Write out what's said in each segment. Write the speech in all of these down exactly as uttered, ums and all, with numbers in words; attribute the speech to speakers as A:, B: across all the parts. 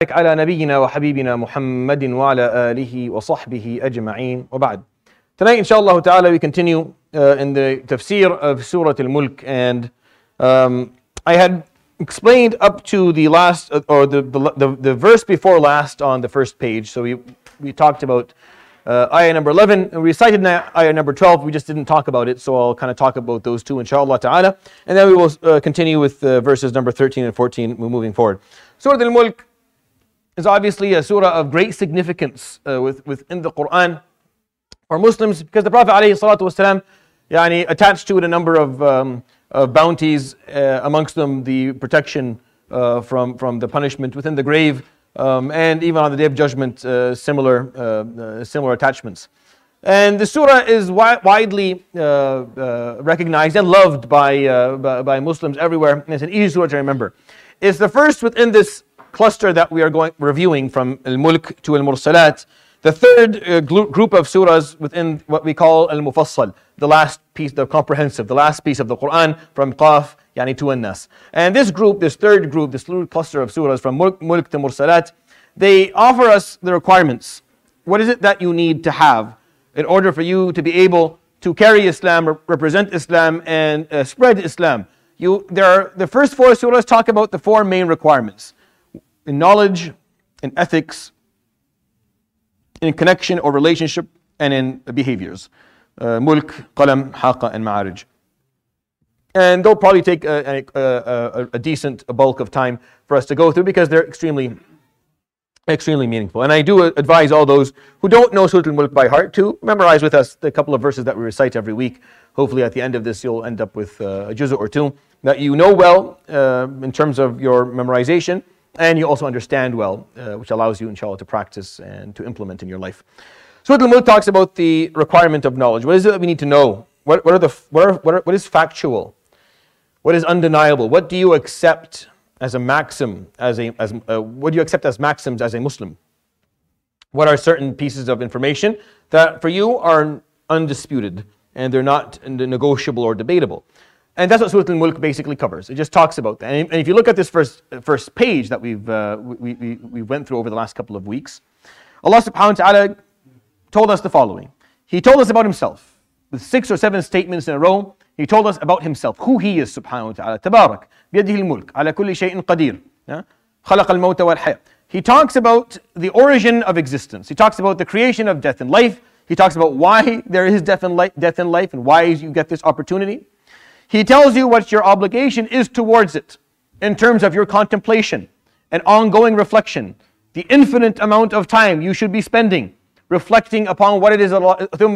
A: على نبينا وحبيبنا محمد وعلى آله وصحبه أجمعين وبعد. Tonight, inshallah ta'ala, we continue uh, in the tafsir of Surah Al-Mulk, and um, I had explained up to the last, uh, or the, the, the, the verse before last on the first page. So we, we talked about uh, ayah number eleven, and we recited ayah number twelve, we just didn't talk about it, so I'll kind of talk about those two inshallah ta'ala, and then we will uh, continue with uh, verses number thirteen and fourteen moving forward. Surah Al-Mulk is obviously a surah of great significance uh, with, within the Quran for Muslims, because the Prophet ﷺ yani, attached to it a number of, um, of bounties, uh, amongst them the protection uh, from, from the punishment within the grave, um, and even on the Day of Judgment, uh, similar, uh, uh, similar attachments. And the surah is wi- widely uh, uh, recognized and loved by, uh, by, by Muslims everywhere, and it's an easy surah to remember. It's the first within this cluster that we are going reviewing from Al-Mulk to Al-Mursalat, the third uh, group of surahs within what we call Al-Mufassal, the last piece, the comprehensive, the last piece of the Quran from Qaf yani to An-Nas. And this group, this third group, this little cluster of surahs from Mulk, Mulk to Mursalat, they offer us the requirements. What is it that you need to have in order for you to be able to carry Islam, represent Islam, and uh, spread Islam? You, there are, the first four surahs talk about the four main requirements: in knowledge, in ethics, in connection or relationship, and in behaviors. Uh, Mulk, Qalam, Haqa, and Ma'arij. And they'll probably take a, a, a, a decent bulk of time for us to go through, because they're extremely, extremely meaningful. And I do advise all those who don't know Surah Al-Mulk by heart to memorize with us the couple of verses that we recite every week. Hopefully at the end of this you'll end up with uh, a juz'ah or two that you know well uh, in terms of your memorization, and you also understand well, uh, which allows you, inshallah, to practice and to implement in your life. Surah Al-Mulk talks about the requirement of knowledge. What is it that we need to know? What, what, are the, what, are, what, are, what is factual? What is undeniable? What do you accept as a maxim? As a, as, uh, what do you accept as maxims as a Muslim? What are certain pieces of information that for you are undisputed and they're not negotiable or debatable? And that's what Surah Al-Mulk basically covers. It just talks about that. And if you look at this first, first page that we've, uh, we, we, we went through over the last couple of weeks, Allah subhanahu wa ta'ala told us the following. He told us about Himself. With six or seven statements in a row, He told us about Himself, who He is subhanahu wa ta'ala. Tabarak, biyadihi al-mulk, ala kulli shay'in qadir. Khalaq al-mawta wal-hayat. He talks about the origin of existence. He talks about the creation of death and life. He talks about why there is death and life, death and life, and why you get this opportunity. He tells you what your obligation is towards it in terms of your contemplation and ongoing reflection, the infinite amount of time you should be spending reflecting upon what it is. And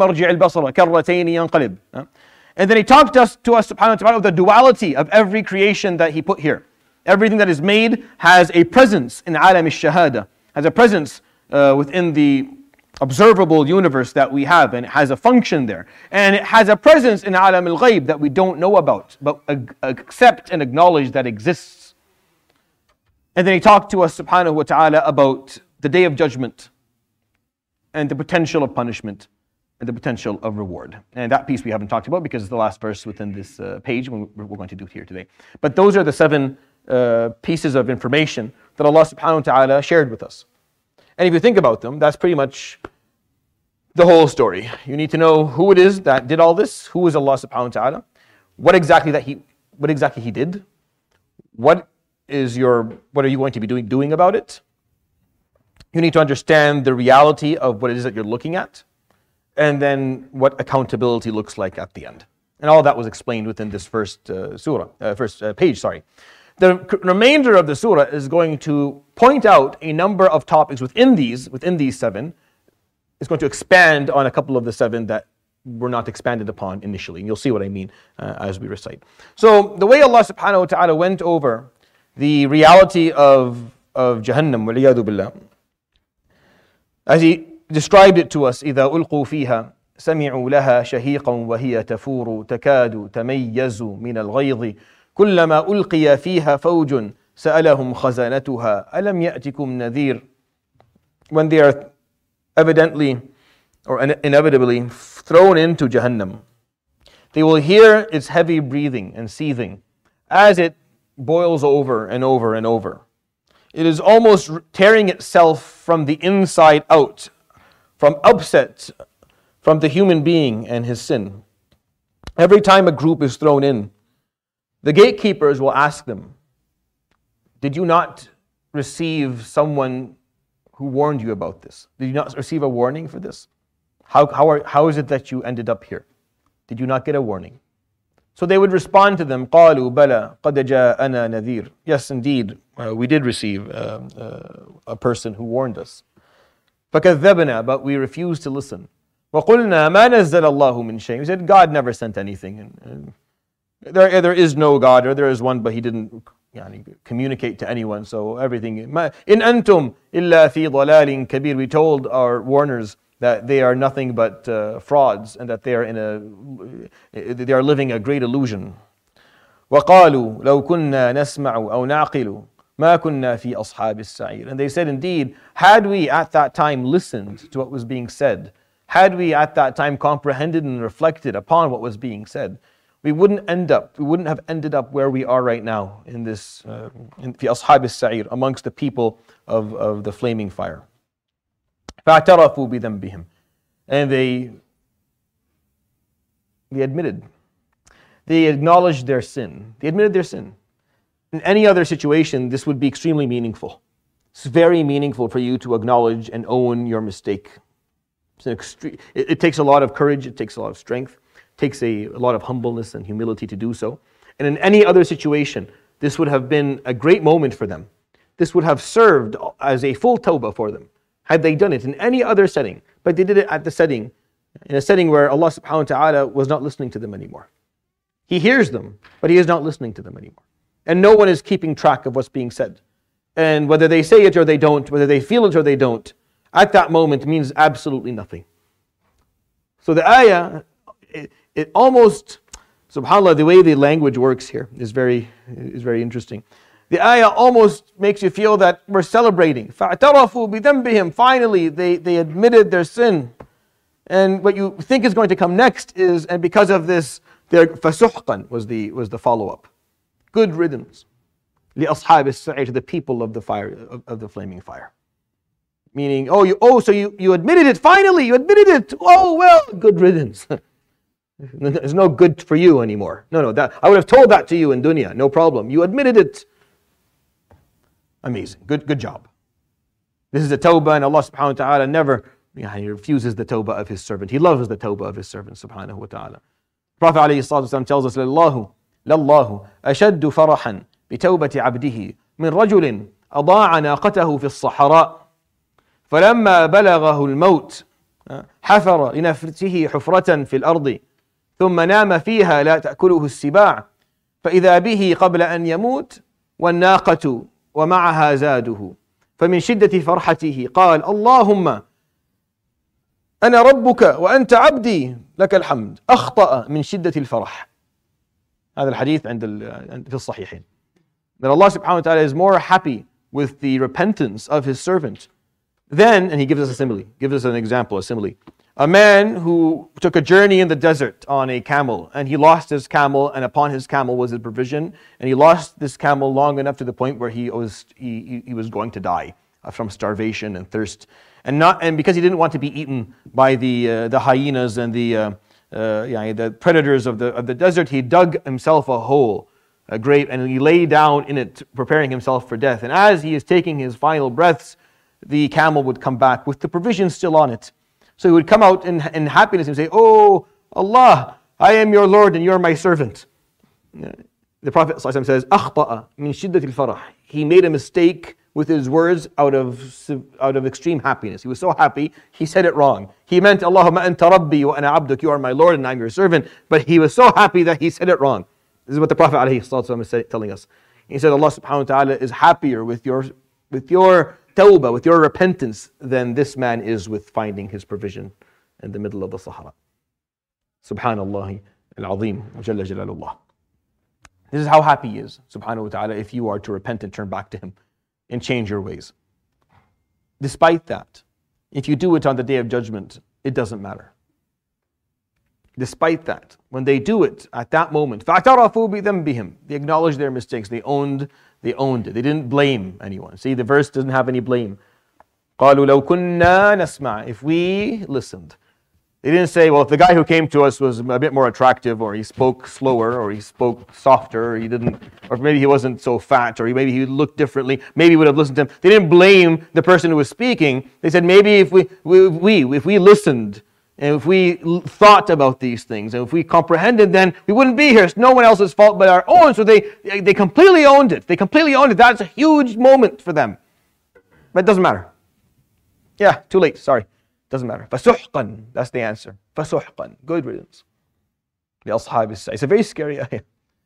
A: then He talked to us, to us subhanahu wa ta'ala, of the duality of every creation that He put here. Everything that is made has a presence in alam al-shahada, has a presence uh, within the observable universe that we have, and it has a function there, and it has a presence in alam al-ghayb that we don't know about, but accept and acknowledge that exists. And then He talked to us subhanahu wa ta'ala about the Day of Judgment and the potential of punishment and the potential of reward. And that piece we haven't talked about because it's the last verse within this uh, page when we're going to do it here today. But those are the seven uh, pieces of information that Allah subhanahu wa ta'ala shared with us. And if you think about them, that's pretty much the whole story. You need to know who it is that did all this, who is Allah subhanahu wa ta'ala, what exactly that He what exactly He did, what is your what are you going to be doing doing about it? You need to understand the reality of what it is that you're looking at, and then what accountability looks like at the end. And all of that was explained within this first uh, surah, uh, first uh, page, sorry. The remainder of the surah is going to point out a number of topics within these, within these seven. It's going to expand on a couple of the seven that were not expanded upon initially. And you'll see what I mean uh, as we recite. So the way Allah subhanahu wa ta'ala went over the reality of, of Jahannam, waliyadu billah, as He described it to us, إِذَا أُلْقُوا فِيهَا سَمِعُوا لَهَا شَهِيقًا وَهِيَ تَفُورُ تَكَادُ تَمَيَّزُ مِنَ الْغَيْظِ كُلَّمَا أُلْقِيَ فِيهَا فَوْجٌ سَأَلَهُمْ خَزَانَتُهَا أَلَمْ يَأْتِكُمْ نَذِيرٌ. When they are evidently or inevitably thrown into Jahannam, they will hear its heavy breathing and seething as it boils over and over and over. it is almost tearing itself from the inside out, from upset from the human being and his sin. Every time a group is thrown in, the gatekeepers will ask them, did you not receive someone who warned you about this? Did you not receive a warning for this? How, how, are, how is it that you ended up here? Did you not get a warning? So they would respond to them, قَالُوا بَلَى قَدْ جَاءَنَا نَذِيرٌ. Yes, indeed, uh, we did receive uh, uh, a person who warned us. فَكَذَّبْنَا, but we refused to listen. وَقُلْنَا مَا نَزَّلَ اللَّهُ مِنْ شَيْءٍ. We said, God never sent anything. And, and there, there is no God, or there is one, but He didn't yani, communicate to anyone, so everything. إِنْ أَنْتُمْ إِلَّا فِي ضَلَالٍ كَبِيرٍ. We told our warners that they are nothing but uh, frauds, and that they are in a they are living a great illusion. وَقَالُوا لَوْ كُنَّا نَسْمَعُ أَوْ نَعْقِلُ مَا كُنَّا فِي أَصْحَابِ السَّعِيرِ. And they said, indeed, had we at that time listened to what was being said, had we at that time comprehended and reflected upon what was being said, we wouldn't end up, we wouldn't have ended up where we are right now in this, uh, in في أصحاب السعير, amongst the people of, of the flaming fire. فَاعْتَرَفُوا بِذَنْبِهِمْ. And they, they admitted, they acknowledged their sin. They admitted their sin. In any other situation, this would be extremely meaningful. It's very meaningful for you to acknowledge and own your mistake. It's an extreme, it, it takes a lot of courage, it takes a lot of strength, it takes a, a lot of humbleness and humility to do so. And in any other situation, this would have been a great moment for them. This would have served as a full tawbah for them, had they done it in any other setting. But they did it at the setting, in a setting where Allah subhanahu wa ta'ala was not listening to them anymore. He hears them, but He is not listening to them anymore. And no one is keeping track of what's being said. And whether they say it or they don't, whether they feel it or they don't, at that moment means absolutely nothing. So the ayah, it, it almost, subhanAllah, the way the language works here is very, is very interesting. The ayah almost makes you feel that we're celebrating. فَاعْتَرَفُوا بِذَنْبِهِمْ. Finally, they, they admitted their sin. And what you think is going to come next is, and because of this, their فَسُحْقًا was the, was the follow-up. Good riddance. لِأَصْحَابِ السَّعِيرِ, to the people of the fire, of, of the flaming fire. Meaning, oh, you, oh, so you, you admitted it, finally, you admitted it. Oh, well, good riddance. There's no good for you anymore. No, no, that I would have told that to you in dunya, no problem. You admitted it. Amazing, good good job. This is a tawbah, and Allah subhanahu wa ta'ala never, yeah, He refuses the tawbah of His servant. He loves the tawbah of His servant, subhanahu wa ta'ala. Prophet alayhi salatu wasalam tells us, لَاللَّهُ لَاللَّهُ أَشَدُّ فَرَحًا بِتَوْبَةِ عَبْدِهِ مِنْ رَجُلٍ أَضَاعَ نَاقَتَهُ فِي الصَّحَرَاءِ فلما بلغه الموت حفر لنفسه حفرة في الأرض ثم نام فيها لا تأكله السباع فإذا به قبل أن يموت والناقة ومعها زاده فمن شدة فرحته قال اللهم أنا ربك وأنت عبدي لك الحمد أخطأ من شدة الفرح. هذا الحديث عند في الصحيحين. That Allah subhanahu wa ta'ala is more happy with the repentance of His servant. Then, and He gives us a simile, gives us an example, a simile. A man who took a journey in the desert on a camel, and he lost his camel, and upon his camel was his provision, and he lost this camel long enough to the point where he was he, he was going to die from starvation and thirst, and not and because he didn't want to be eaten by the uh, the hyenas and the uh, uh, yeah, the predators of the of the desert, he dug himself a hole, a grave, and he lay down in it, preparing himself for death. And as he is taking his final breaths, the camel would come back with the provisions still on it. So he would come out in, in happiness and say, "Oh Allah, I am your Lord and you are my servant." The Prophet ﷺ says, "أخطأ من شدة الفرح." He made a mistake with his words out of out of extreme happiness. He was so happy, he said it wrong. He meant, "Allahumma anta rabbi wa ana abduk." You are my Lord and I'm your servant. But he was so happy that he said it wrong. This is what the Prophet ﷺ is telling us. He said, Allah subhanahu wa ta'ala is happier with your with your tawbah, with your repentance, than this man is with finding his provision in the middle of the Sahara. Subhanallah al-Azim wa Jalla Jalalullah. This is how happy he is, subhanahu wa ta'ala, if you are to repent and turn back to Him and change your ways. Despite that, if you do it on the Day of Judgment, it doesn't matter. despite that, when they do it at that moment, فَاعْتَرَفُوا بِذَنْبِهِمْ, they acknowledged their mistakes, they owned, they owned it. They didn't blame anyone. See, the verse doesn't have any blame. قَالُوا لَوْ كُنَّا نَسْمَعْ, if we listened. They didn't say, well, if the guy who came to us was a bit more attractive, or he spoke slower, or he spoke softer, or he didn't, or maybe he wasn't so fat, or maybe he looked differently, maybe we would have listened to him. They didn't blame the person who was speaking. They said, maybe if we, we, we if we listened, and if we thought about these things, and if we comprehended, then we wouldn't be here. It's no one else's fault but our own. So they, they completely owned it. They completely owned it. That's a huge moment for them. But it doesn't matter. Yeah, too late, sorry. Doesn't matter. فَسُحْقًا, that's the answer. فَسُحْقًا, good riddance. لِأَصْحَابِ السَّعِيرِ. It's a very scary ayah.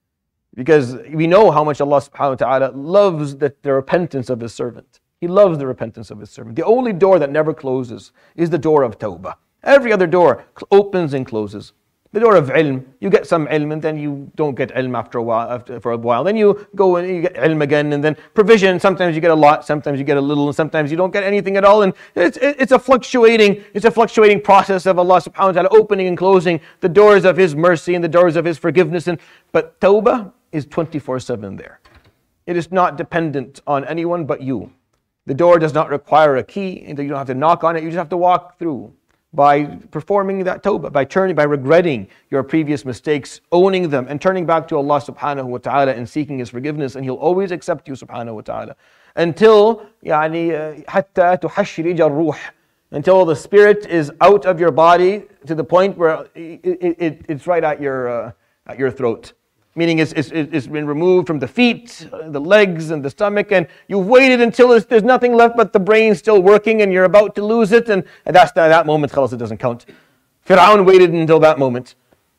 A: Because we know how much Allah subhanahu wa ta'ala loves the, the repentance of His servant. He loves the repentance of His servant. The only door that never closes is the door of tawbah. Every other door opens and closes. The door of ilm, you get some ilm and then you don't get ilm after a while. After, for a while, then you go and you get ilm again, and then provision. Sometimes you get a lot, sometimes you get a little, and sometimes you don't get anything at all. And it's it's a fluctuating, it's a fluctuating process of Allah Subhanahu wa Taala opening and closing the doors of His mercy and the doors of His forgiveness. And but tawbah is twenty-four seven there. It is not dependent on anyone but you. The door does not require a key, and you don't have to knock on it. You just have to walk through. By performing that tawbah, by turning, by regretting your previous mistakes, owning them, and turning back to Allah subhanahu wa ta'ala and seeking His forgiveness, and He'll always accept you subhanahu wa ta'ala. Until, يعني, حتى تحشرج الروح, until the spirit is out of your body to the point where it, it, it, it's right at your, uh, at your throat. Meaning it's, it's, it's been removed from the feet, the legs, and the stomach, and you've waited until there's, there's nothing left but the brain still working, and you're about to lose it, and, and that's the, that moment, khalas, it doesn't count. Fir'aun waited until that moment.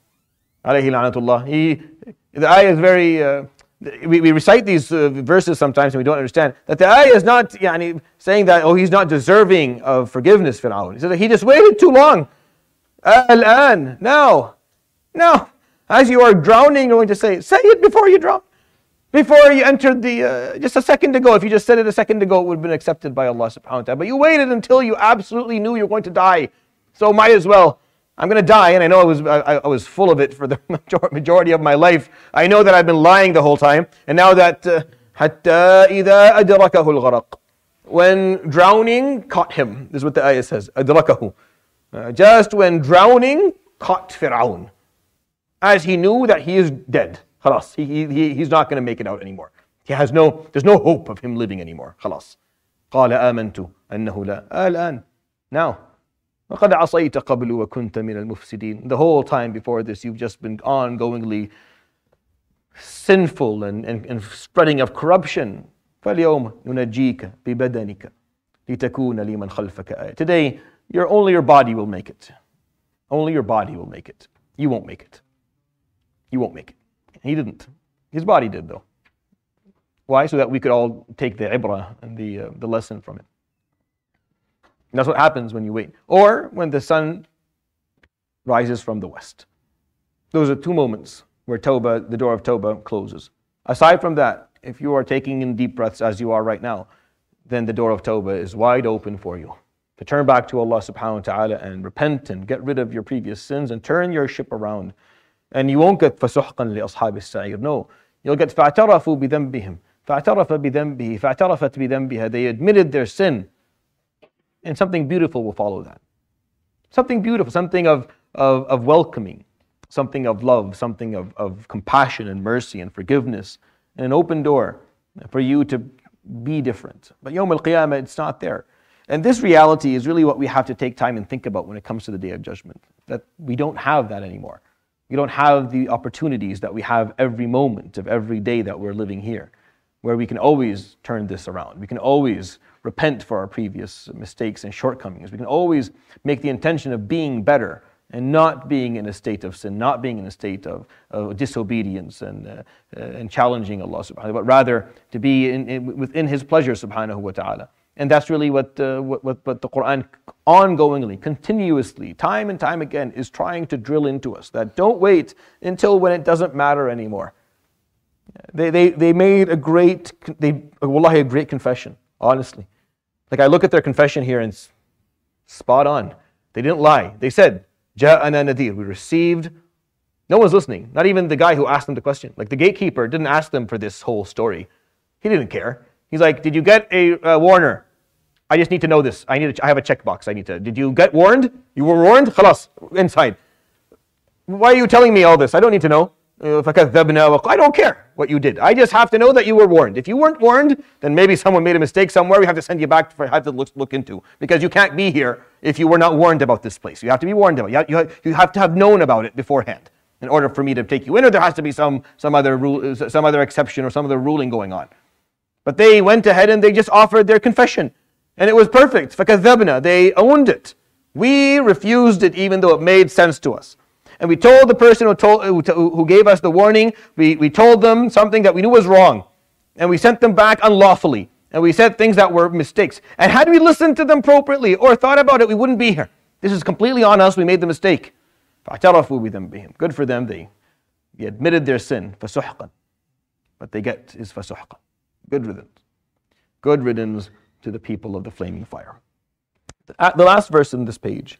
A: Alayhi la'natullah. He, the ayah is very, uh, we, we recite these uh, verses sometimes and we don't understand, that the ayah is not yani, saying that, oh, he's not deserving of forgiveness, Fir'aun. He said that he just waited too long. Al-an, now, now. As you are drowning, you're going to say, say it before you drown. Before you entered the, uh, just a second ago. If you just said it a second ago, it would have been accepted by Allah subhanahu wa ta'ala. But you waited until you absolutely knew you were going to die. So might as well. I'm going to die, and I know I was, I, I was full of it for the majority of my life. I know that I've been lying the whole time. And now that, حَتَّى إِذَا أَدْرَكَهُ الْغَرَقُ, when drowning caught him. This is what the ayah says. أَدْرَكَهُ. Uh, just when drowning caught Fir'aun. As he knew that he is dead. Khalas. He, he, he's not going to make it out anymore. He has no, there's no hope of him living anymore. Khalas. قال آمنت أنه لا الآن. Now. وقد عصيت قبل وكنت من المفسدين. The whole time before this, you've just been ongoingly sinful and, and, and spreading of corruption. فاليوم ننجيك ببدنك لتكون لمن خلفك آية. Today, your, only your body will make it. Only your body will make it. You won't make it. You won't make it. He didn't. His body did though. Why? So that we could all take the ibrah and the, uh, the lesson from it. And that's what happens when you wait. Or when the sun rises from the west. Those are two moments where Tawbah, the door of Tawbah closes. Aside from that, if you are taking in deep breaths as you are right now, then the door of Tawbah is wide open for you. To turn back to Allah subhanahu wa ta'ala and repent and get rid of your previous sins and turn your ship around. And you won't get فَسُحْقًا لِأَصْحَابِ السَّعِيرِ. No, you'll get فَاعْتَرَفُوا بِذَنْبِهِمْ فَاعْتَرَفَ بِذَنْبِهِ فَاعْتَرَفَتْ بِذَنْبِهَا. They admitted their sin. And something beautiful will follow that. Something beautiful, something of, of, of welcoming, something of love, something of, of compassion and mercy and forgiveness, and an open door for you to be different. But Yawm al-Qiyamah, it's not there. And this reality is really what we have to take time and think about when it comes to the Day of Judgment. That we don't have that anymore. We don't have the opportunities that we have every moment of every day that we're living here, where we can always turn this around. We can always repent for our previous mistakes and shortcomings. We can always make the intention of being better and not being in a state of sin, not being in a state of, of disobedience and, uh, uh, and challenging Allah subhanahu wa ta'ala, but rather to be in, in, within His pleasure subhanahu wa ta'ala. And that's really what, uh, what, what, what the Quran ongoingly, continuously, time and time again is trying to drill into us. That don't wait until when it doesn't matter anymore. They, they, they made a great, they, wallahi, a great confession, honestly. Like I look at their confession here and it's spot on. They didn't lie. They said, جَاءَنَا نَذِيرٌ. We received. No one's listening. Not even the guy who asked them the question. Like the gatekeeper didn't ask them for this whole story. He didn't care. He's like, did you get a uh, warner? I just need to know this. I need. To, I have a checkbox. I need to. Did you get warned? You were warned? Khalas, inside. Why are you telling me all this? I don't need to know. فَكَذَّبْنَا. I don't care what you did. I just have to know that you were warned. If you weren't warned, then maybe someone made a mistake somewhere. We have to send you back for have to look, look into, because you can't be here if you were not warned about this place. You have to be warned about it. You have, you have to have known about it beforehand in order for me to take you in, or there has to be some some other rule, some other exception or some other ruling going on. But they went ahead and they just offered their confession, and it was perfect. فَكَذَّبْنَا. They owned it. We refused it even though it made sense to us. And we told the person who, told, who, who gave us the warning, we, we told them something that we knew was wrong. And we sent them back unlawfully. And we said things that were mistakes. And had we listened to them appropriately or thought about it, we wouldn't be here. This is completely on us. We made the mistake. فَاعْتَرَفُوا بِذَنْبِهِمْ. Good for them. They, they admitted their sin. فَسُحْقًا. What they get is فَسُحْقًا. Good riddance. Good riddance to the people of the flaming fire. The, the last verse in this page.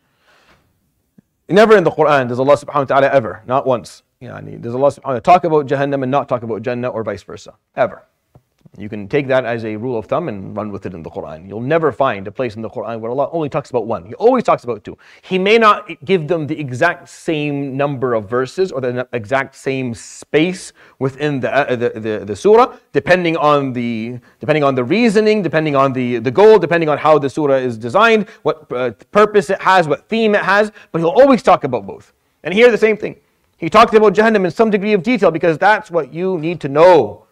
A: Never in the Quran does Allah subhanahu wa ta'ala ever, not once, yani, does Allah subhanahu wa ta'ala talk about Jahannam and not talk about Jannah, or vice versa. Ever. You can take that as a rule of thumb and run with it in the Quran. You'll never find a place in the Quran where Allah only talks about one. He always talks about two. He may not give them the exact same number of verses or the exact same space within the uh, the, the, the surah, depending on the depending on the reasoning, depending on the, the goal, depending on how the surah is designed, what uh, purpose it has, what theme it has. But he'll always talk about both. And here the same thing. He talked about Jahannam in some degree of detail because that's what you need to know.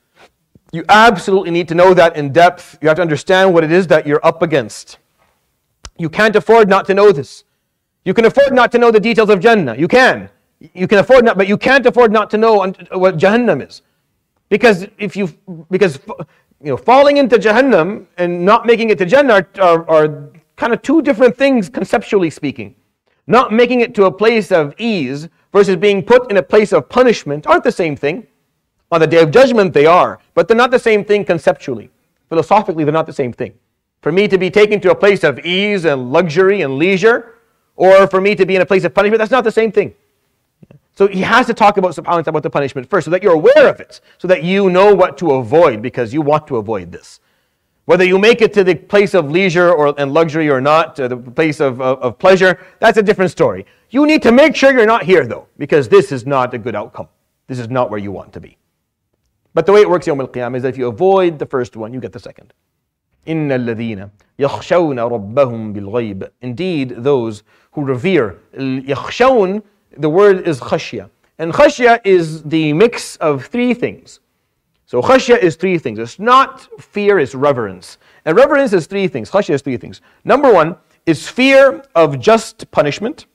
A: You absolutely need to know that in depth. You have to understand what it is that you're up against. You can't afford not to know this. You can afford not to know the details of Jannah. You can. You can afford not, but you can't afford not to know what Jahannam is. Because if you, because you know, falling into Jahannam and not making it to Jannah are, are, are kind of two different things conceptually speaking. Not making it to a place of ease versus being put in a place of punishment aren't the same thing. On the Day of Judgment they are, but they're not the same thing conceptually. Philosophically, they're not the same thing. For me to be taken to a place of ease and luxury and leisure, or for me to be in a place of punishment, that's not the same thing. So he has to talk about subhanahu wa ta'ala about the punishment first, so that you're aware of it, so that you know what to avoid, because you want to avoid this. Whether you make it to the place of leisure or and luxury or not, to the place of, of, of pleasure, that's a different story. You need to make sure you're not here though, because this is not a good outcome. This is not where you want to be. But the way it works Yawm al-Qiyamah is that if you avoid the first one, you get the second. إِنَّ الَّذِينَ يَخْشَوْنَ رَبَّهُمْ بِالْغَيْبِ. Indeed, those who revere. يَخْشَوْن, the word is khashya. And khashya is the mix of three things. So khashya is three things. It's not fear, it's reverence. And reverence is three things. Khashya is three things. Number one is fear of just punishment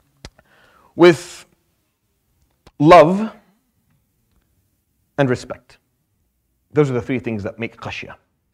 A: with love and respect. Those are the three things that make khashya.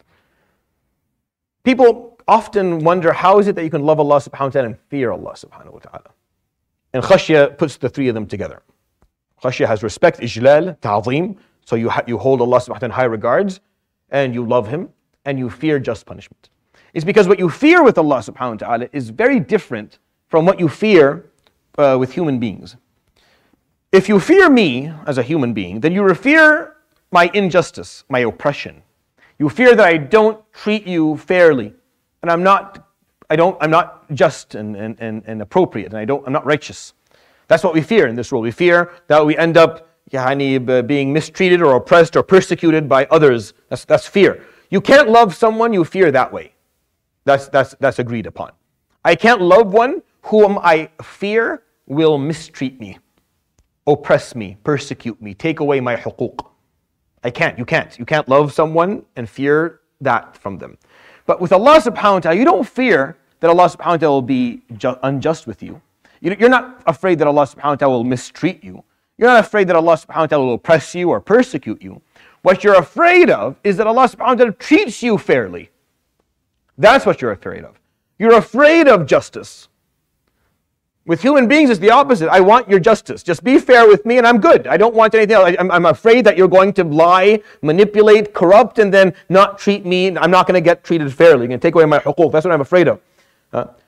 A: People often wonder, how is it that you can love Allah subhanahu wa ta'ala and fear Allah subhanahu wa ta'ala? And khashya puts the three of them together. Khashya has respect, ijlal, ta'zeem. So you, ha- you hold Allah subhanahu wa ta'ala in high regards, and you love Him, and you fear just punishment. It's because what you fear with Allah subhanahu wa ta'ala is very different from what you fear uh, with human beings. If you fear me as a human being, then you fear my injustice, my oppression. You fear that I don't treat you fairly, and I'm not, I don't, I'm not just and, and, and, and appropriate, and I don't, I'm not righteous. That's what we fear in this world. We fear that we end up yani, being mistreated or oppressed or persecuted by others. That's, that's fear. You can't love someone you fear that way. That's, that's, that's agreed upon. I can't love one whom I fear will mistreat me, oppress me, persecute me, take away my huquq. I can't, you can't. You can't love someone and fear that from them. But with Allah subhanahu wa ta'ala, you don't fear that Allah subhanahu wa ta'ala will be ju- unjust with you. You're not afraid that Allah subhanahu wa ta'ala will mistreat you. You're not afraid that Allah subhanahu wa ta'ala will oppress you or persecute you. What you're afraid of is that Allah subhanahu wa ta'ala treats you fairly. That's what you're afraid of. You're afraid of justice. With human beings, it's the opposite. I want your justice. Just be fair with me and I'm good. I don't want anything else. I'm, I'm afraid that you're going to lie, manipulate, corrupt, and then not treat me. I'm not going to get treated fairly. You're going to take away my huquq. That's what I'm afraid of. Uh,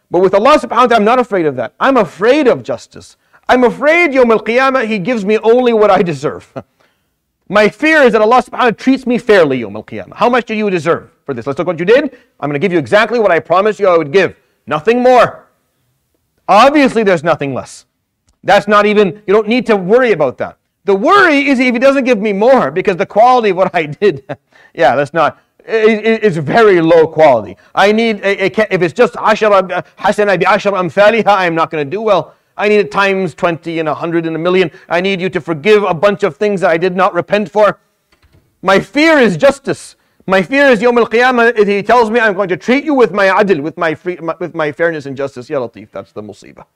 A: But with Allah subhanahu wa ta'ala, I'm not afraid of that. I'm afraid of justice. I'm afraid Yawm al-Qiyamah, He gives me only what I deserve. My fear is that Allah subhanahu wa ta'ala treats me fairly Yawm al-Qiyamah. How much do you deserve for this? Let's look what you did. I'm going to give you exactly what I promised you I would give. Nothing more. Obviously, there's nothing less. That's not even, you don't need to worry about that. The worry is if He doesn't give me more, because the quality of what I did, yeah, that's not, it, it's very low quality. I need, a, a, if it's just ashara hasana bi ashara amthaliha, I'm not going to do well. I need it times twenty and a hundred and a million. I need you to forgive a bunch of things that I did not repent for. My fear is justice. My fear is Yawm al-Qiyamah. He tells me I'm going to treat you with my adl, with my, free, with my fairness and justice. Ya Latif, that's the musibah.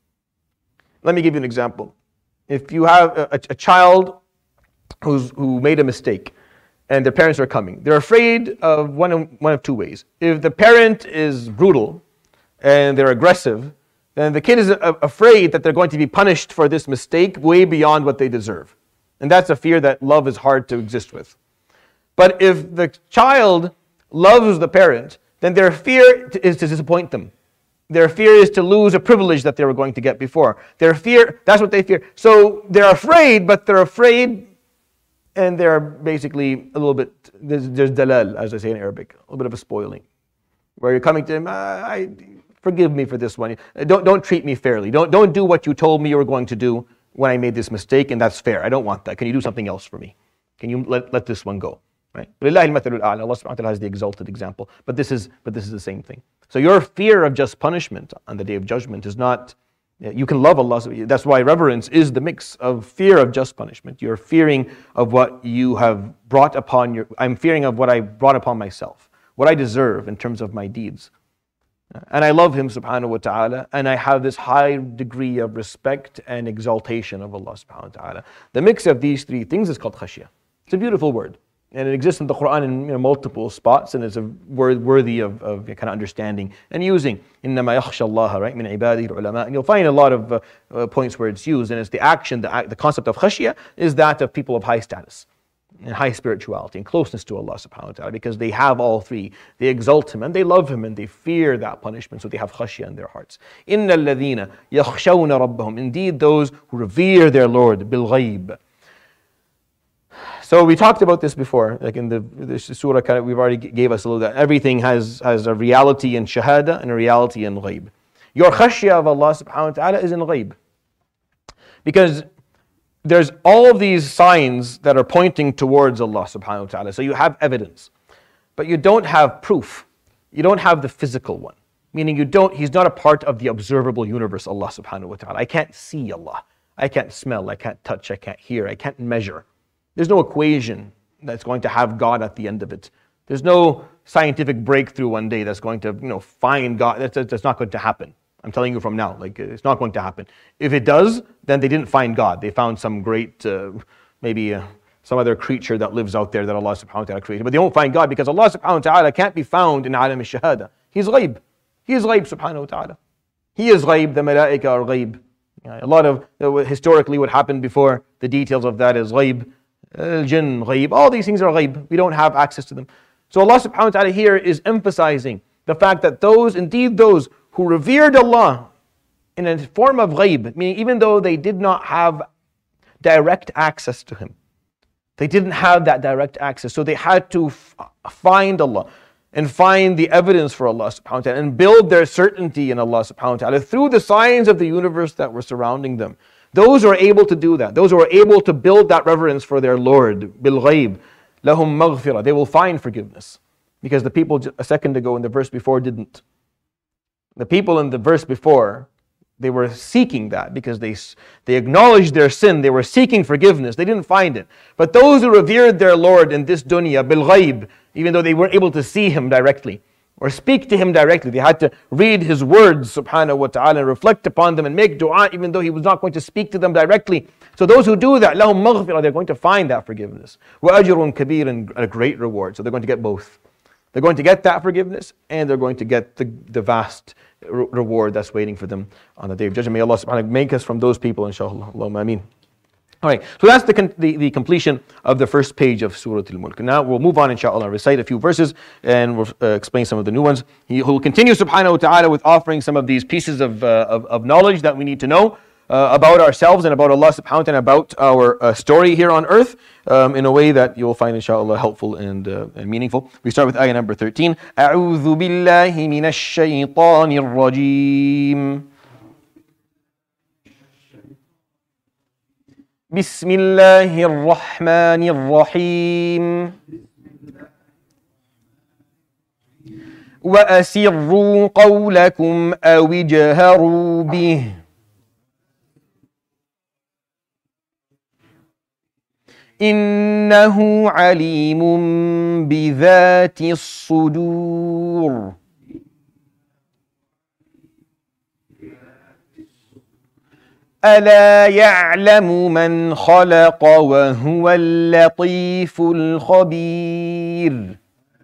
A: Let me give you an example. If you have a, a child who's, who made a mistake and their parents are coming, they're afraid of one of, one of two ways. If the parent is brutal and they're aggressive, then the kid is afraid that they're going to be punished for this mistake way beyond what they deserve. And that's a fear that love is hard to exist with. But if the child loves the parent, then their fear is to disappoint them. Their fear is to lose a privilege that they were going to get before. Their fear, that's what they fear. So they're afraid, but they're afraid and they're basically a little bit, there's, there's dalal, as I say in Arabic, a little bit of a spoiling. Where you're coming to him, uh, I, forgive me for this one. Don't, don't treat me fairly. Don't, don't do what you told me you were going to do when I made this mistake, and that's fair. I don't want that. Can you do something else for me? Can you let, let this one go? Right? Allah subhanahu wa ta'ala has the exalted example. But this is but this is the same thing. So your fear of just punishment on the Day of Judgment is not, you can love Allah. That's why reverence is the mix of fear of just punishment. You're fearing of what you have brought upon your, I'm fearing of what I brought upon myself, what I deserve in terms of my deeds. And I love Him subhanahu wa ta'ala, and I have this high degree of respect and exaltation of Allah subhanahu wa ta'ala. The mix of these three things is called khashiyah. It's a beautiful word. And it exists in the Quran in you know, multiple spots, and it's a word worthy of, of kind of understanding and using. إِنَّمَا يَخْشَى اللَّهَ right? مِنْ عِبَادِهِ الْعُلَمَاء. And you'll find a lot of uh, uh, points where it's used, and it's the action, the, the concept of khashiyah is that of people of high status and high spirituality and closeness to Allah subhanahu wa ta'ala, because they have all three. They exalt Him and they love Him and they fear that punishment, so they have khashiyah in their hearts. إِنَّ الَّذِينَ يَخْشَوْنَ رَبَّهُم. Indeed, those who revere their Lord, بِالْغَيْبِ. So we talked about this before, like in the, the surah, kind of, we've already gave us a little bit. Everything has, has a reality in shahada and a reality in ghaib. Your khashya of Allah subhanahu wa ta'ala is in ghaib. Because there's all of these signs that are pointing towards Allah subhanahu wa ta'ala. So you have evidence, but you don't have proof. You don't have the physical one. Meaning you don't, He's not a part of the observable universe, Allah subhanahu wa ta'ala. I can't see Allah. I can't smell, I can't touch, I can't hear, I can't measure. There's no equation that's going to have God at the end of it. There's no scientific breakthrough one day that's going to, you know, find God. That's, that's not going to happen. I'm telling you from now, like it's not going to happen. If it does, then they didn't find God. They found some great, uh, maybe uh, some other creature that lives out there that Allah subhanahu wa ta'ala created. But they won't find God because Allah subhanahu wa ta'ala can't be found in alam al-shahada. He's ghaib. He is ghaib subhanahu wa ta'ala. He is ghaib, the malaika are ghaib. A lot of, uh, historically what happened before, the details of that is ghaib. Al-jinn, ghaib, all these things are ghaib. We don't have access to them. So Allah subhanahu wa ta'ala here is emphasizing the fact that those, indeed those who revered Allah in a form of ghaib, meaning even though they did not have direct access to Him, they didn't have that direct access, so they had to f- find Allah and find the evidence for Allah subhanahu wa ta'ala and build their certainty in Allah subhanahu wa ta'ala through the signs of the universe that were surrounding them. Those who are able to do that, those who are able to build that reverence for their Lord, bil ghaib, lahum maghfirah, they will find forgiveness. Because the people a second ago in the verse before didn't. The people in the verse before, they were seeking that because they, they acknowledged their sin, they were seeking forgiveness, they didn't find it. But those who revered their Lord in this dunya, bil ghaib, even though they weren't able to see Him directly, or speak to Him directly. They had to read His words, subhanahu wa ta'ala, and reflect upon them and make dua, even though He was not going to speak to them directly. So those who do that, lahum maghfirah, they're going to find that forgiveness. Wa ajrun kabir, and a great reward. So they're going to get both. They're going to get that forgiveness, and they're going to get the, the vast re- reward that's waiting for them on the Day of Judgment. May Allah subhanahu wa ta'ala make us from those people, inshallah. Allahumma ameen. All right, so that's the, con- the, the completion of the first page of Surah Al-Mulk. Now we'll move on, inshallah, recite a few verses and we'll uh, explain some of the new ones. He will continue, subhanahu wa ta'ala, with offering some of these pieces of, uh, of, of knowledge that we need to know uh, about ourselves and about Allah subhanahu wa ta'ala, and about our uh, story here on earth um, in a way that you'll find, inshallah, helpful and, uh, and meaningful. We start with ayah number thirteen. أعوذ بالله من الشيطان الرجيم. بسم الله الرحمن الرحيم وأسروا قولكم أو اجهروا به إنه عليم بذات الصدور ألا يعلم من خلق وهو اللطيف الخبير.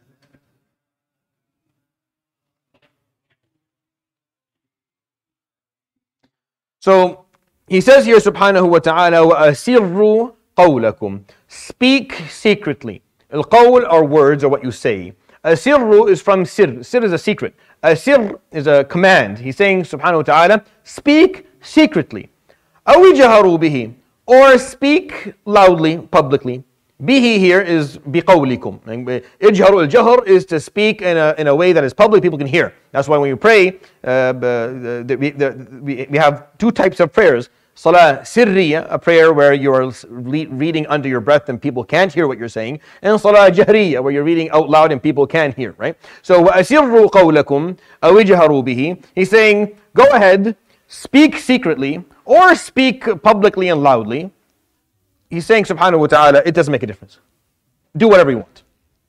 A: So he says here, subhanahu wa ta'ala, وَأَسِرُّوا قَوْلَكُمْ. Speak secretly. Al-qawl are words or what you say. Asirru is from sir. Sir is a secret. Asir is a command. He's saying, subhanahu wa ta'ala, speak secretly. أَوْ جَهَرُوا بِهِ, or speak loudly, publicly. Bihi here is biqawlikum. Ijharu al-jahr is to speak in a, in a way that is public, people can hear. That's why when you pray, uh, the, the, the, we, we have two types of prayers. Salah sirriya, a prayer where you are reading under your breath and people can't hear what you're saying. And salah jahriya, where you're reading out loud and people can hear, right? So وَأَسِرُّوا قَوْلَكُمْ أَوْ اجْهَرُوا بِهِ. He's saying, go ahead, speak secretly, or speak publicly and loudly. He's saying, subhanahu wa ta'ala, it doesn't make a difference. Do whatever you want.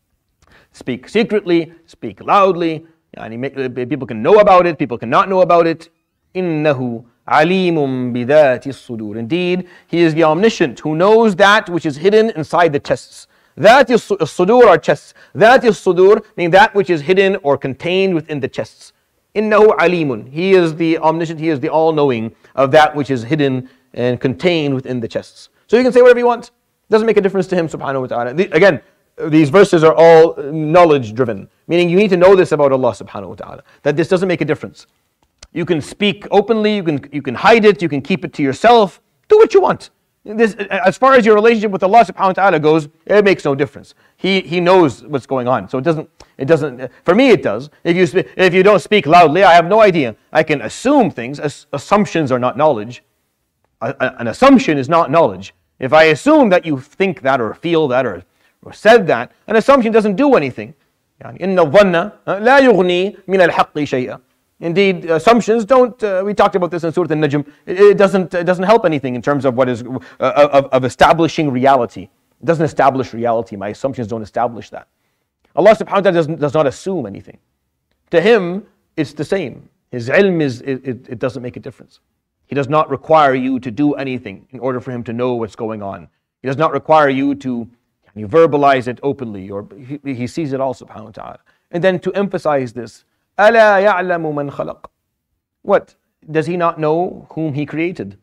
A: Speak secretly, speak loudly. Yani make, people can know about it, people cannot know about it. إِنَّهُ عَلِيمٌ بِذَاتِ الصُّدُورِ. Indeed, He is the omniscient who knows that which is hidden inside the chests. That is sudur are chests. That is sudur, meaning that which is hidden or contained within the chests. إِنَّهُ عَلِيمٌ. He is the omniscient, He is the all-knowing of that which is hidden and contained within the chests. So you can say whatever you want. It doesn't make a difference to Him, subhanahu wa ta'ala. The, again, these verses are all knowledge-driven, meaning you need to know this about Allah subhanahu wa ta'ala, that this doesn't make a difference. You can speak openly, you can, you can hide it, you can keep it to yourself. Do what you want. This, as far as your relationship with Allah subhanahu wa ta'ala goes, it makes no difference. He He knows what's going on. So it doesn't, it doesn't, for me it does. If you, spe- if you don't speak loudly, I have no idea. I can assume things. As- assumptions are not knowledge. A- a- an assumption is not knowledge. If I assume that you think that or feel that or, or said that, an assumption doesn't do anything. إِنَّ الظَّنَّ لَا يُغْنِي مِنَ الْحَقِّ شَيْئًا. Indeed, assumptions don't, uh, we talked about this in Surah Al-Najm, it, it, doesn't, it doesn't help anything in terms of what is, uh, of, of establishing reality. It doesn't establish reality. My assumptions don't establish that. Allah subhanahu wa ta'ala does, does not assume anything. To Him, it's the same. His ilm is, it, it, it doesn't make a difference. He does not require you to do anything in order for Him to know what's going on. He does not require you to you verbalize it openly, or he, he sees it all, subhanahu wa ta'ala. And then to emphasize this, أَلَا يَعْلَمُ مَنْ خَلَقَ. What? Does He not know whom He created?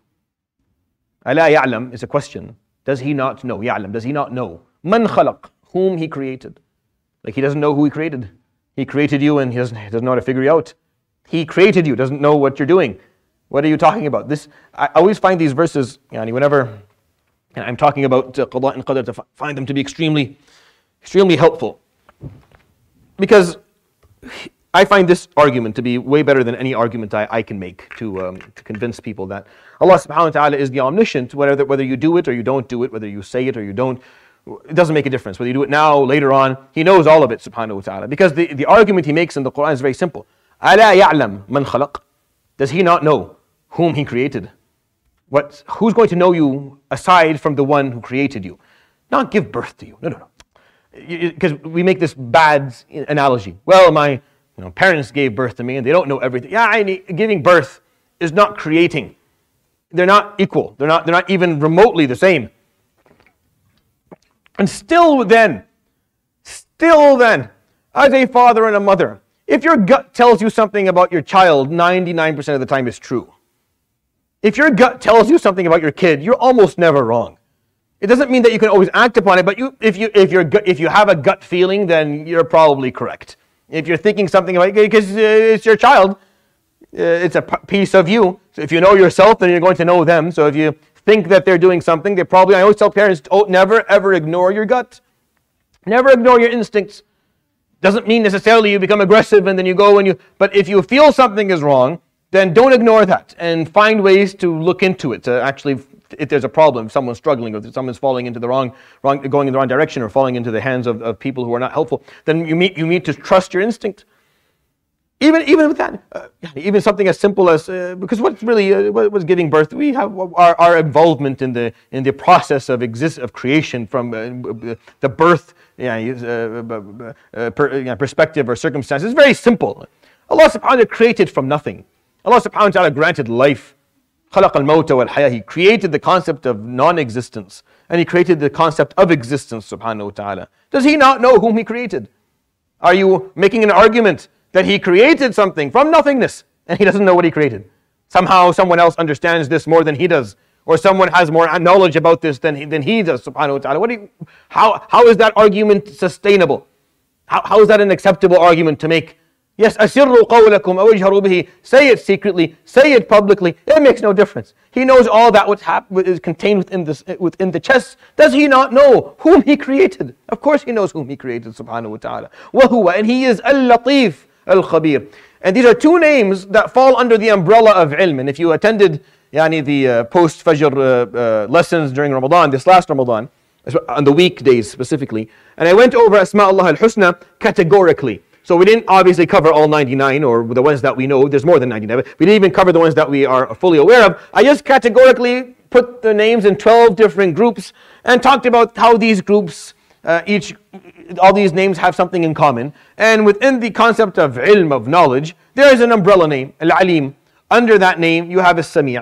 A: أَلَا يَعْلَمْ is a question. Does He not know? يَعْلَمْ. Does He not know? مَنْ خَلَقَ. Whom He created. Like He doesn't know who He created. He created you and He doesn't, he doesn't know how to figure you out. He created you, doesn't know what you're doing. What are you talking about? This, I always find these verses, yani whenever and I'm talking about uh, qada and qadar, to find them to be extremely, extremely helpful. Because I find this argument to be way better than any argument I, I can make to, um, to convince people that Allah subhanahu wa ta'ala is the omniscient, whether, whether you do it or you don't do it, whether you say it or you don't, it doesn't make a difference. Whether you do it now, later on, He knows all of it, subhanahu wa ta'ala. Because the, the argument He makes in the Quran is very simple. أَلَا يَعْلَمْ مَنْ خَلَقَ. Does He not know whom He created? What, who's going to know you aside from the one who created you? Not give birth to you. No, no, no. Because we make this bad analogy. Well, my you know, parents gave birth to me and they don't know everything. Yeah, I need, giving birth is not creating. They're not equal. They're not, they're not even remotely the same. And still then, still then, as a father and a mother, if your gut tells you something about your child, ninety-nine percent of the time it's true. If your gut tells you something about your kid, you're almost never wrong. It doesn't mean that you can always act upon it, but you, if you if you're if you have a gut feeling, then you're probably correct. If you're thinking something about it, because it's your child, it's a piece of you. So if you know yourself, then you're going to know them. So if you think that they're doing something, they probably. I always tell parents, oh, never ever ignore your gut. Never ignore your instincts. Doesn't mean necessarily you become aggressive and then you go and you. But if you feel something is wrong, then don't ignore that and find ways to look into it. To actually, if there's a problem, if someone's struggling, or if someone's falling into the wrong, wrong, going in the wrong direction, or falling into the hands of, of people who are not helpful, then you need you need to trust your instinct. Even even with that, uh, even something as simple as uh, because what's really uh, what was giving birth? We have our, our involvement in the in the process of exist of creation from uh, the birth yeah, uh, uh, per, you know, perspective or circumstance. It's very simple. Allah subhanahu wa ta'ala created from nothing. Allah subhanahu wa ta'ala granted life. خَلَقَ الْمَوْتَ وَالْحَيَاةِ. He created the concept of non-existence. And He created the concept of existence, subhanahu wa ta'ala. Does He not know whom He created? Are you making an argument that He created something from nothingness and He doesn't know what He created? Somehow someone else understands this more than He does. Or someone has more knowledge about this than He, than he does, subhanahu wa ta'ala. What do you, how, how is that argument sustainable? How, how is that an acceptable argument to make? Yes, أَسِرُّوا قَوْلَكُمْ أَوْ اجْهَرُوا بِهِ. Say it secretly, say it publicly. It makes no difference. He knows all that what hap- is contained within, this, within the chest. Does He not know whom He created? Of course He knows whom He created, subhanahu wa ta'ala. وَهُوَ, and He is Al-Latif, Al-Khabir. And these are two names that fall under the umbrella of ilm. And if you attended yani, the uh, post-Fajr uh, uh, lessons during Ramadan, this last Ramadan, on the weekdays specifically, and I went over Asma Allah al-Husna categorically. So we didn't obviously cover all ninety-nine or the ones that we know. There's more than ninety-nine. We didn't even cover the ones that we are fully aware of. I just categorically put the names in twelve different groups and talked about how these groups, uh, each, all these names have something in common. And within the concept of ilm, of knowledge, there is an umbrella name, Al-Alim. Under that name, you have Al-Sami'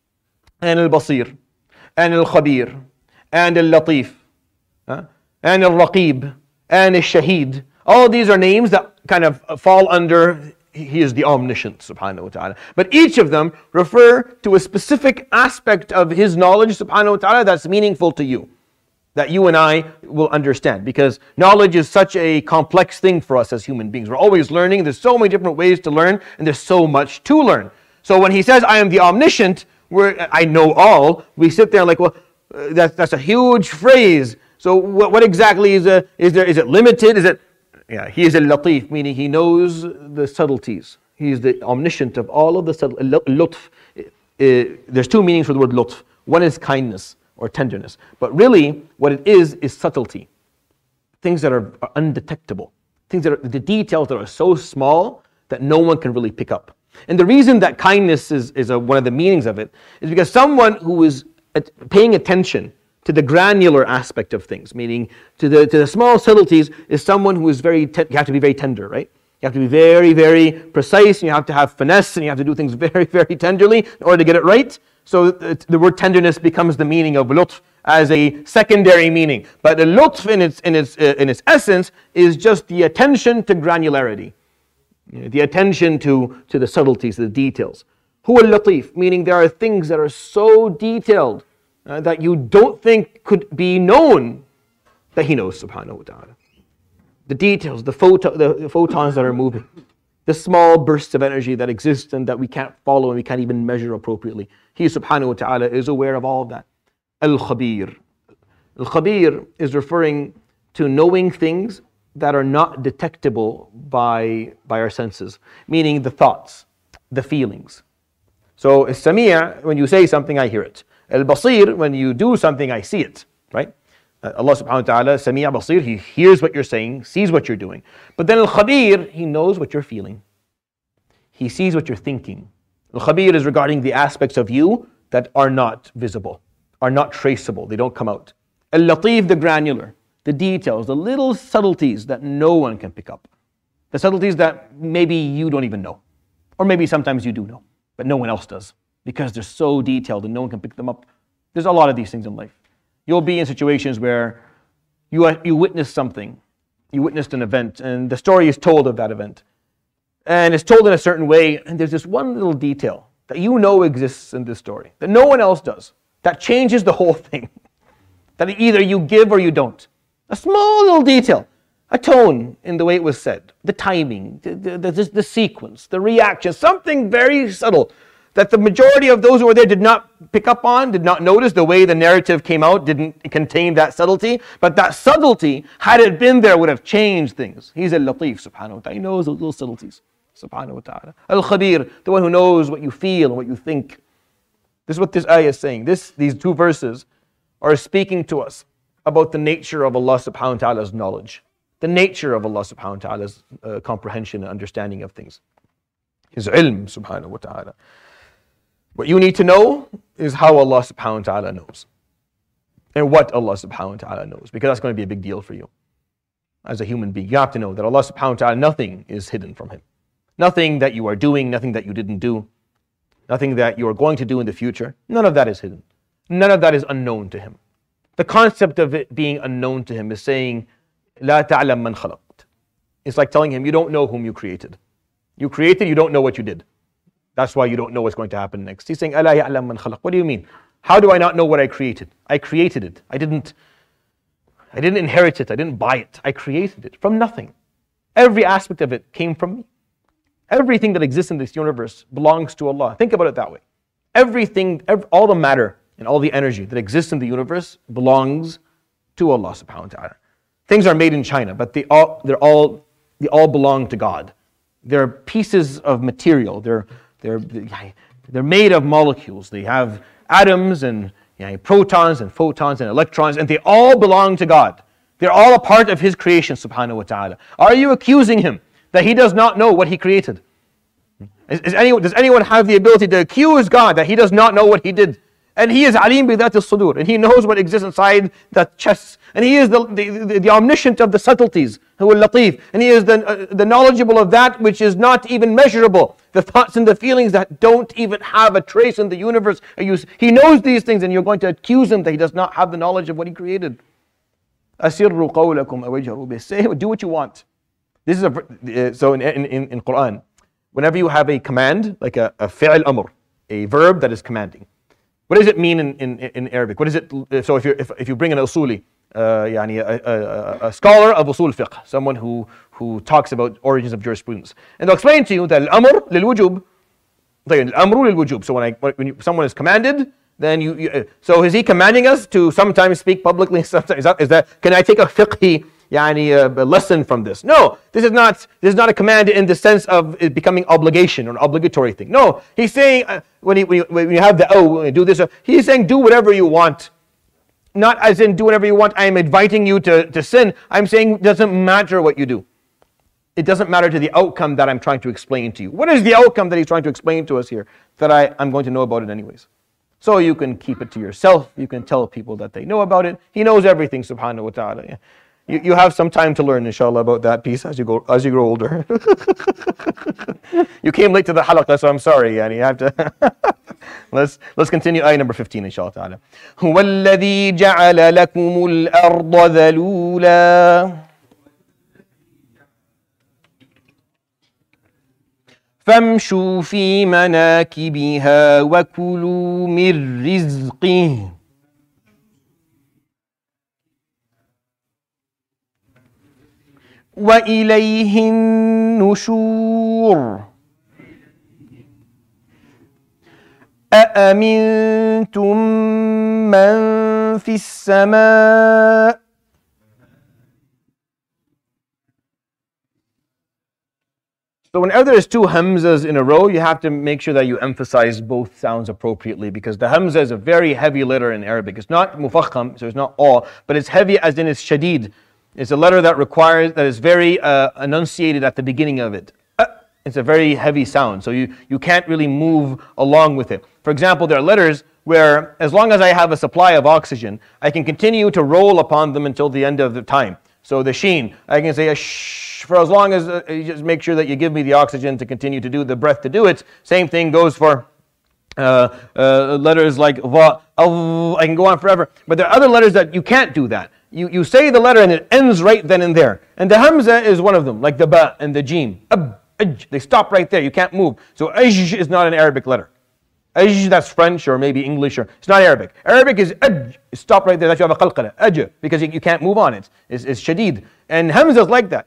A: and Al-Basir and Al-Khabir and Al-Latif uh, and Al-Raqib and Al-Shaheed. All of these are names that kind of fall under, He is the omniscient, subhanahu wa ta'ala. But each of them refer to a specific aspect of His knowledge, subhanahu wa ta'ala, that's meaningful to you, that you and I will understand. Because knowledge is such a complex thing for us as human beings. We're always learning. There's so many different ways to learn, and there's so much to learn. So when He says, I am the omniscient, we're, I know all, we sit there like, well, uh, that's, that's a huge phrase. So what, what exactly is, a, is there? Is it limited? Is it... Yeah, He is al-Latif, meaning He knows the subtleties. He is the omniscient of all of the subtleties. Lutf, there's two meanings for the word lutf. One is kindness or tenderness. But really, what it is, is subtlety. Things that are, are undetectable. Things that are, the details that are so small that no one can really pick up. And the reason that kindness is, is a, one of the meanings of it is because someone who is paying attention to the granular aspect of things, meaning to the to the small subtleties, is someone who is very, te- you have to be very tender, right? You have to be very, very precise, and you have to have finesse, and you have to do things very, very tenderly in order to get it right. So the word tenderness becomes the meaning of lutf as a secondary meaning. But the lutf in its in its uh, in its essence is just the attention to granularity, you know, the attention to to the subtleties, the details. Huwa al-Latif, meaning there are things that are so detailed Uh, that you don't think could be known, that He knows, subhanahu wa ta'ala. The details, the, photo, the, the photons that are moving, the small bursts of energy that exist and that we can't follow and we can't even measure appropriately. He, subhanahu wa ta'ala, is aware of all of that. Al-Khabir. Al-Khabir is referring to knowing things that are not detectable by, by our senses, meaning the thoughts, the feelings. So, As-Sami', when you say something, I hear it. Al-Basir, when you do something, I see it, right? Uh, Allah subhanahu wa ta'ala, Sami' Basir, He hears what you're saying, sees what you're doing. But then Al-Khabir, He knows what you're feeling. He sees what you're thinking. Al-Khabir is regarding the aspects of you that are not visible, are not traceable, they don't come out. Al-Latif, the granular, the details, the little subtleties that no one can pick up. The subtleties that maybe you don't even know. Or maybe sometimes you do know, but no one else does. Because they're so detailed and no one can pick them up. There's a lot of these things in life. You'll be in situations where you you witnessed something, you witnessed an event, and the story is told of that event. And it's told in a certain way, and there's this one little detail that you know exists in this story, that no one else does, that changes the whole thing. That either you give or you don't. A small little detail, a tone in the way it was said, the timing, the, the, the, the sequence, the reaction, something very subtle that the majority of those who were there did not pick up on, did not notice. The way the narrative came out didn't contain that subtlety, but that subtlety, had it been there, would have changed things. He's al-Latif, subhanahu wa ta'ala. He knows those little subtleties, subhanahu wa ta'ala. Al-Khabir, the one who knows what you feel and what you think. This is what this ayah is saying. This, these two verses are speaking to us about the nature of Allah subhanahu wa ta'ala's knowledge, the nature of Allah subhanahu wa ta'ala's uh, comprehension and understanding of things. His ilm subhanahu wa ta'ala. What you need to know is how Allah subhanahu wa ta'ala knows. And what Allah subhanahu wa ta'ala knows. Because that's going to be a big deal for you. As a human being, you have to know that Allah subhanahu wa ta'ala, nothing is hidden from Him. Nothing that you are doing, nothing that you didn't do, nothing that you are going to do in the future, none of that is hidden. None of that is unknown to Him. The concept of it being unknown to Him is saying, لا تعلم من خلقت. It's like telling Him, you don't know whom you created. You created, you don't know what you did. That's why you don't know what's going to happen next. He's saying, ألا يعلم من خلق. What do you mean? How do I not know what I created? I created it. I didn't, I didn't inherit it. I didn't buy it. I created it from nothing. Every aspect of it came from me. Everything that exists in this universe belongs to Allah. Think about it that way. Everything, every, all the matter and all the energy that exists in the universe belongs to Allah subhanahu wa ta'ala. Things are made in China, but they all, they're all, they all belong to God. They're pieces of material. They're, they're, they're made of molecules. They have atoms and you know, protons and photons and electrons, and they all belong to God. They're all a part of His creation, subhanahu wa ta'ala. Are you accusing Him that He does not know what He created? Is, is anyone, does anyone have the ability to accuse God that He does not know what He did? And He is alim bi dhat al-sudur, and He knows what exists inside that chest. And He is the, the, the, the omniscient of the subtleties, who is latif. And He is the, uh, the knowledgeable of that which is not even measurable. The thoughts and the feelings that don't even have a trace in the universe. He knows these things, and you're going to accuse Him that He does not have the knowledge of what He created. Asirru qawlakum aw ijharu bih. Say, do what you want. This is a, so in, in, in, in Quran, whenever you have a command, like a, a fi'l amr, a verb that is commanding, what does it mean in, in, in Arabic? What is it? So if you if, if you bring an usuli, uh, yani a, a, a scholar of usul fiqh, someone who who talks about origins of jurisprudence, and they'll explain to you that al-amr lil-wujub, al-amru lil-wujub. So when I when you, someone is commanded, then you, you so is he commanding us to sometimes speak publicly? Sometimes is that, is that can I take a fiqhi yani a lesson from this? No, this is not this is not a command in the sense of it becoming obligation or an obligatory thing. No, he's saying uh, when, he, when, you, when you have the oh do this, uh, he's saying do whatever you want. Not as in do whatever you want, I am inviting you to, to sin. I'm saying it doesn't matter what you do. It doesn't matter to the outcome that I'm trying to explain to you. What is the outcome that he's trying to explain to us here? That I, I'm going to know about it anyways. So you can keep it to yourself. You can tell people that they know about it. He knows everything, subhanahu wa ta'ala. Yeah. You, you have some time to learn, inshallah, about that piece as you go as you grow older. You came late to the halaqah, so I'm sorry. Yani you have to. let's let's continue. Ayah number fifteen, inshallah ta'ala. هو الذي جعل لكم الأرض ذلولا فامشوا في مناكبها وكلوا من رزقه وإليه النشور أأمنتم من في السماء So whenever there's two hamzas in a row, you have to make sure that you emphasize both sounds appropriately, because the hamza is a very heavy letter in Arabic. It's not mufakham, so it's not all, but it's heavy as in it's shadid. It's a letter that requires, that is very uh, enunciated at the beginning of it. Uh, it's a very heavy sound, so you, you can't really move along with it. For example, there are letters where as long as I have a supply of oxygen, I can continue to roll upon them until the end of the time. So the sheen, I can say a shh for as long as uh, you just make sure that you give me the oxygen to continue to do the breath to do it. Same thing goes for uh, uh, letters like va, av, I can go on forever. But there are other letters that you can't do that. You, you say the letter and it ends right then and there. And the hamza is one of them, like the ba and the jim. Ab, aj, they stop right there, you can't move. So aj is not an Arabic letter. Aj, that's French or maybe English, or it's not Arabic. Arabic is aj. Stop right there. That's you have a qalqala. Aj, because you, you can't move on it. It's, it's shadid. And Hamza is like that.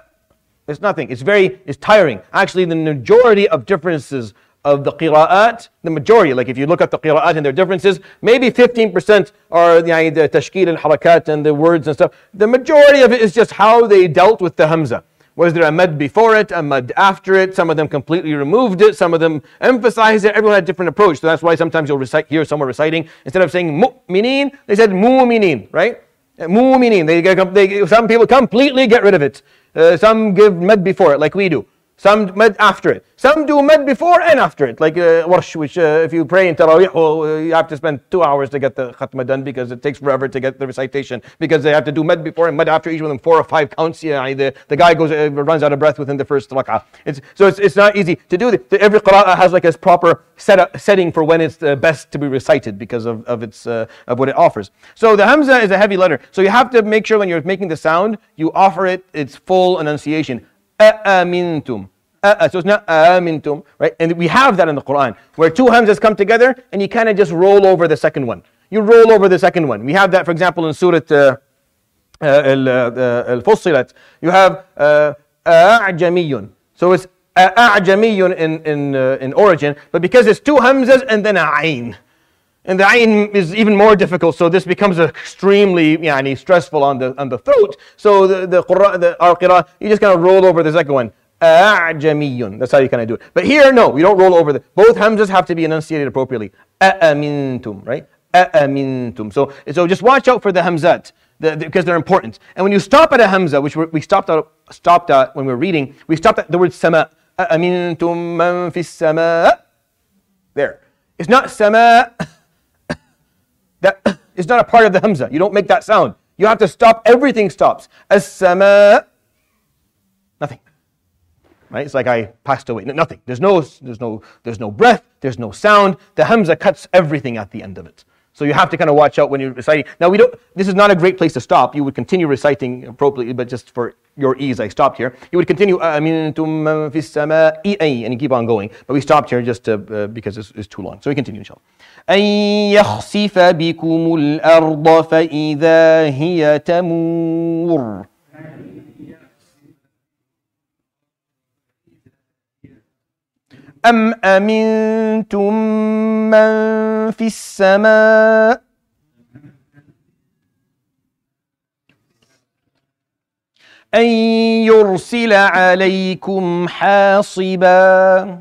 A: It's nothing. It's very, it's tiring. Actually, the majority of differences of the qira'at, the majority, like if you look at the qira'at and their differences, maybe fifteen percent are the, the tashkil and harakat and the words and stuff. The majority of it is just how they dealt with the hamza. Was there a mad before it, a mad after it? Some of them completely removed it, some of them emphasized it. Everyone had a different approach. So that's why sometimes you'll recite, hear someone reciting, instead of saying mu'minin, they said mu'minin, right? Mu'minin. They, they, some people completely get rid of it. Uh, some give mad before it, like we do. Some mad after it. Some do mad before and after it, like uh, warsh, which uh, if you pray in Taraweeh, well, uh, you have to spend two hours to get the khatma done because it takes forever to get the recitation, because they have to do mad before and mad after, each of them four or five counts. Yeah, the, the guy goes uh, runs out of breath within the first rak'ah. It's, so it's, it's not easy to do this. Every qira'ah has like a proper set up, setting for when it's uh, best to be recited because of, of, its, uh, of what it offers. So the hamza is a heavy letter. So you have to make sure when you're making the sound, you offer it its full enunciation. A'amintum. Uh, so it's not amintum, right? And we have that in the Quran, where two hamzas come together and you kind of just roll over the second one. You roll over the second one. We have that, for example, in Surah uh, uh, Al-Fussilat. You have a'jamiyun. So it's a'jamiyun in in uh, in origin, but because it's two hamzas and then a ayn. And the ayn is even more difficult, so this becomes extremely yani, stressful on the on the throat. So the the, the our qira'ah, you just kind of roll over the second one. A'jamiyun. That's how you kind of do it. But here, no, we don't roll over the. Both hamzas have to be enunciated appropriately. A'amintum, right? A'amintum. So, so just watch out for the hamzat, the, the, because they're important. And when you stop at a hamza, which we stopped at, stopped at when we were reading, we stopped at the word sama. A'amintum man fis sama. There. It's not sama. That is not a part of the hamza. You don't make that sound. You have to stop. Everything stops. As-sama. Nothing. Right? It's like I passed away. Nothing. There's no, there's no, there's no breath. There's no sound. The hamza cuts everything at the end of it. So you have to kind of watch out when you're reciting. Now we don't. This is not a great place to stop. You would continue reciting appropriately, but just for your ease, I stopped here. You would continue amintum man fis samaa'i, and you keep on going. But we stopped here just to, uh, because it's, it's too long. So we continue, inshallah. أن يخسف بكم الأرض فإذا هي تمور. أم أمنتم من في السماء أن يرسل عليكم حاصبا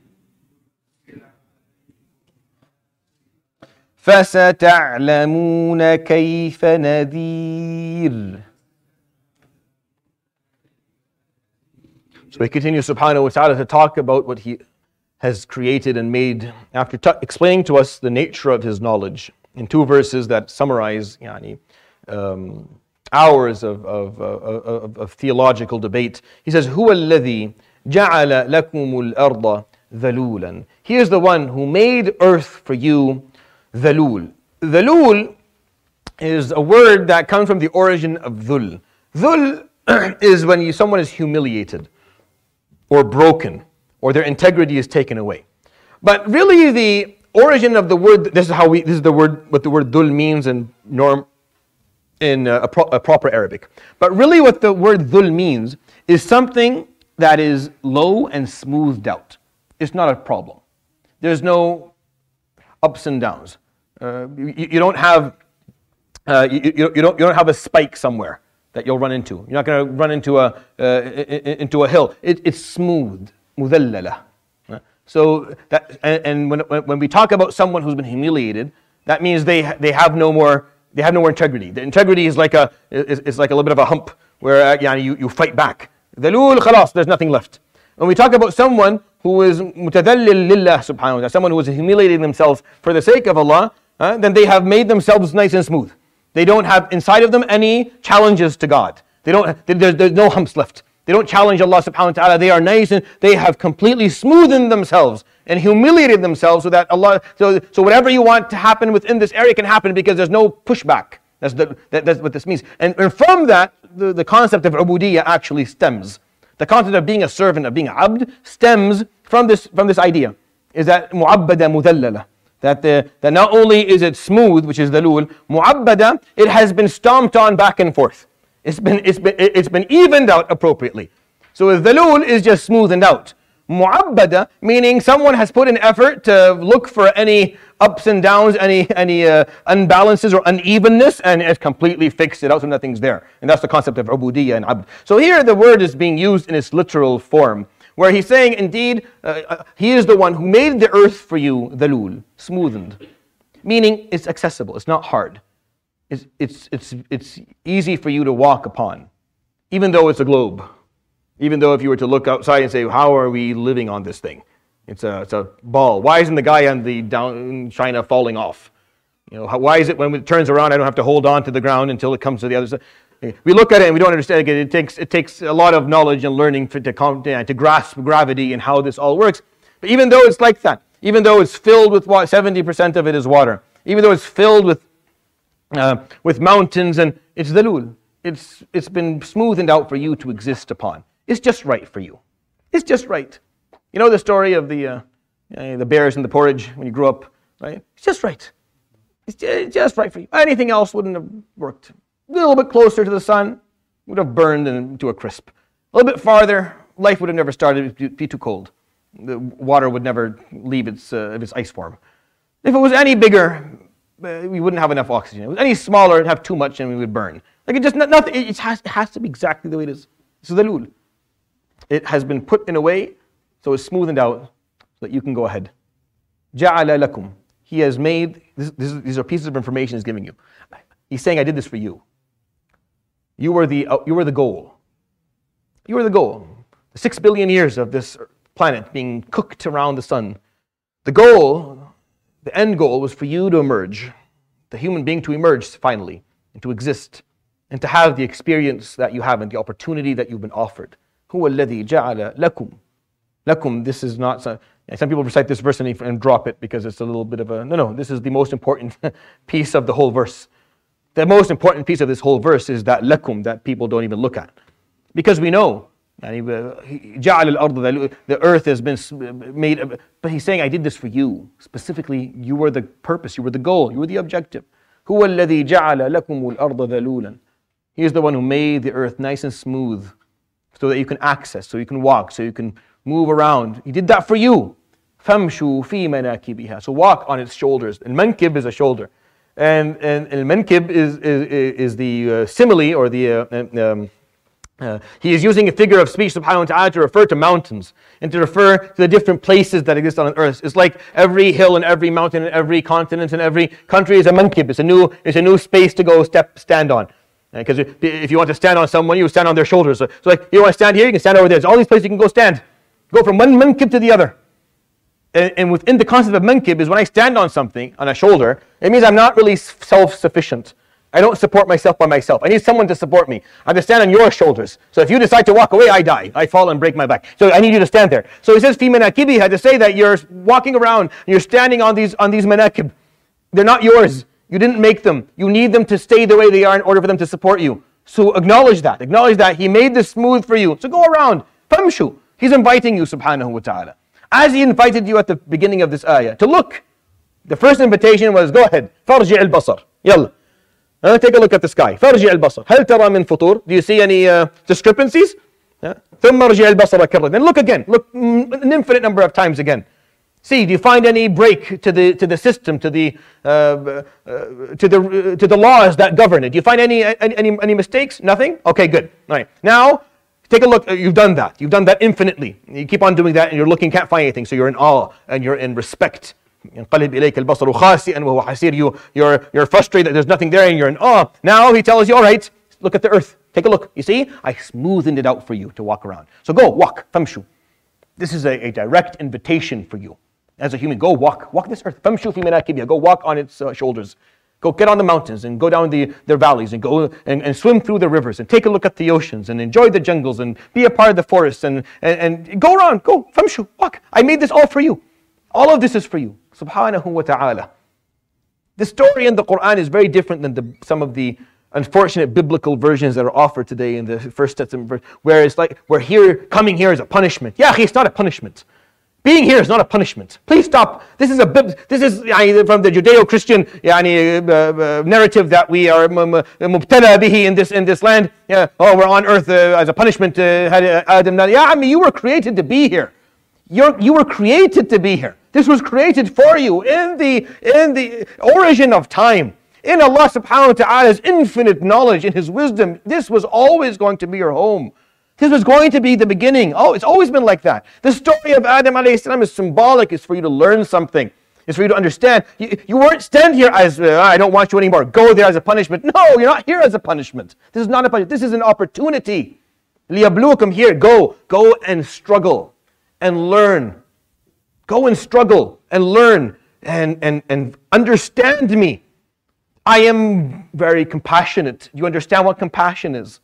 A: فستعلمون كيف نذير. So he continues subhanahu wa ta'ala to talk about what he has created and made after t- explaining to us the nature of his knowledge in two verses that summarize yani, um, hours of, of, of, of, of theological debate. He says, هُوَ الَّذِي جَعَلَ لَكُمُ الْأَرْضَ ذَلُولًا. He is the one who made earth for you dhalul. Dhalul is a word that comes from the origin of dhul. Dhul is when you, someone is humiliated or broken, or their integrity is taken away. But really the origin of the word, this is how we, this is the word, what the word dhul means in norm, in a, pro, a proper Arabic. But really what the word dhul means is something that is low and smoothed out. It's not a problem. There's no ups and downs. Uh, you, you don't have, uh, you, you, you, don't, you don't have a spike somewhere that you'll run into. You're not going to run into a, uh, into a hill. It, it's smooth. مذللة. So that, and, and when, when we talk about someone who's been humiliated, that means they they have no more they have no more integrity. The integrity is like a is, is like a little bit of a hump where uh, yeah, you, you fight back. ذلول خلاص, there's nothing left. When we talk about someone who is متذلل لله subhanahu wa ta'ala, someone who is humiliating themselves for the sake of Allah, uh, then they have made themselves nice and smooth. They don't have inside of them any challenges to God. They don't. There's, there's no humps left. They don't challenge Allah subhanahu wa ta'ala. They are nice and they have completely smoothened themselves and humiliated themselves so that Allah, so, so whatever you want to happen within this area can happen because there's no pushback. That's, the, that, that's what this means. And, and from that, the, the concept of ubudiyyah actually stems. The concept of being a servant, of being abd, stems from this, from this idea. is that mu'abbada mudallala. That, the, that not only is it smooth, which is dhalul, mu'abbada, it has been stomped on back and forth. It's been, it's been, it's been evened out appropriately. So dhalul is just smoothened out. Mu'abbada, meaning someone has put an effort to look for any ups and downs, any, any uh, unbalances or unevenness, and has completely fixed it out so nothing's there. And that's the concept of ubudiyya and abd. So here the word is being used in its literal form, where he's saying, indeed, uh, uh, he is the one who made the earth for you, dhalul, smoothened. Meaning it's accessible, it's not hard. It's, it's, it's, it's easy for you to walk upon, even though it's a globe. Even though if you were to look outside and say, how are we living on this thing? It's a, it's a ball. Why isn't the guy on the down in China falling off? You know, how, why is it when it turns around, I don't have to hold on to the ground until it comes to the other side? We look at it and we don't understand it. It takes, it takes a lot of knowledge and learning for, to, to grasp gravity and how this all works. But even though it's like that, even though it's filled with what, seventy percent of it is water, even though it's filled with, uh, with mountains, and it's dhalul, it's, it's been smoothened out for you to exist upon. It's just right for you. It's just right. You know the story of the uh, uh, the bears and the porridge when you grew up, right? It's just right. It's just right for you. Anything else wouldn't have worked. A little bit closer to the sun, would have burned into a crisp. A little bit farther, life would have never started. It would be too cold. The water would never leave its uh, its ice form. If it was any bigger, uh, we wouldn't have enough oxygen. If it was any smaller, it'd have too much and we would burn. Like it just nothing. It has, it has to be exactly the way it is. So the dhalul. It has been put in a way so it's smoothened out so that you can go ahead. Ja'ala lakum. He has made, this, this, these are pieces of information he's giving you. He's saying, I did this for you. You were the, uh, you were the goal. You were the goal. The six billion years of this planet being cooked around the sun. The goal, the end goal was for you to emerge. The human being to emerge finally and to exist and to have the experience that you have and the opportunity that you've been offered. هو الذي جعل لكم. Lakum, this is not, some, some people recite this verse and, and drop it because it's a little bit of a, no, no, this is the most important piece of the whole verse. The most important piece of this whole verse is that lakum that people don't even look at. Because we know, جعل الأرض, the earth has been made, but he's saying, I did this for you. Specifically, you were the purpose, you were the goal, you were the objective. هو الذي جعل لكم الأرض ذلولا. He is the one who made the earth nice and smooth, so that you can access, so you can walk, so you can move around. He did that for you. فَامْشُوا فِي مَنَاكِبِهَا. So walk on its shoulders. Al-mankib is a shoulder. And, and al-mankib is, is, is the uh, simile, or the, uh, um, uh, he is using a figure of speech, subhanahu wa ta'ala, to refer to mountains, and to refer to the different places that exist on earth. It's like every hill and every mountain and every continent and every country is a mankib. It's a new, it's a new space to go step, stand on. Because if you want to stand on someone, you stand on their shoulders. So, so like, you want to stand here, you can stand over there. There's all these places you can go stand. Go from one mankib to the other. And, and within the concept of mankib is when I stand on something, on a shoulder, it means I'm not really self-sufficient. I don't support myself by myself. I need someone to support me. I have to stand on your shoulders. So if you decide to walk away, I die. I fall and break my back. So I need you to stand there. So he says, fi manakibi, had to say that you're walking around, and you're standing on these, on these manakib. They're not yours. You didn't make them. You need them to stay the way they are in order for them to support you. So acknowledge that. Acknowledge that He made this smooth for you. So go around. Famshu. He's inviting you, subhanahu wa ta'ala. As He invited you at the beginning of this ayah, to look. The first invitation was, go ahead. Farji' al-basar. Yalla. Uh, take a look at the sky. Farji' al-basar. Hal tara min futur? Do you see any uh, discrepancies? ثم ارجع البصر كرة. Then look again. Look mm, an infinite number of times again. See, do you find any break to the to the system, to the uh, uh, to the uh, to the laws that govern it? Do you find any any any mistakes? Nothing. Okay, good. All right. Now, take a look. You've done that. You've done that infinitely. You keep on doing that, and you're looking, can't find anything. So you're in awe and you're in respect. ينقلب إليك البصر خاسئا وهو حسير. You you're you're frustrated that there's nothing there, and you're in awe. Now He tells you, all right, look at the earth. Take a look. You see, I smoothened it out for you to walk around. So go walk. Famshu. This is a, a direct invitation for you. As a human, go walk. Walk this earth. Famshu fi manakibiha. Go walk on its uh, shoulders. Go get on the mountains and go down the their valleys and go and, and swim through the rivers and take a look at the oceans and enjoy the jungles and be a part of the forests and, and, and go around. Go. Famshu. Walk. I made this all for you. All of this is for you. Subhanahu wa ta'ala. The story in the Quran is very different than the, some of the unfortunate biblical versions that are offered today in the First Testament verse, where it's like, we're here, coming here is a punishment. Yeah, it's not a punishment. Being here is not a punishment. Please stop. This is a this is يعني, from the Judeo-Christian يعني, uh, uh, narrative that we are mubtala bihi in this in this land. Yeah, oh, we're on earth uh, as a punishment. Uh, Adam, yeah, I mean, you were created to be here. You're, you were created to be here. This was created for you in the in the origin of time. In Allah subhanahu wa ta'ala's infinite knowledge, in His wisdom, this was always going to be your home. This was going to be the beginning. Oh, it's always been like that. The story of Adam alayhi salam is symbolic. It's for you to learn something. It's for you to understand. You, you weren't stand here as, uh, I don't want you anymore. Go there as a punishment. No, you're not here as a punishment. This is not a punishment. This is an opportunity. لِيَبْلُوكُمْ here. Go. Go and struggle and learn. Go and struggle and learn and, and, and understand me. I am very compassionate. You understand what compassion is?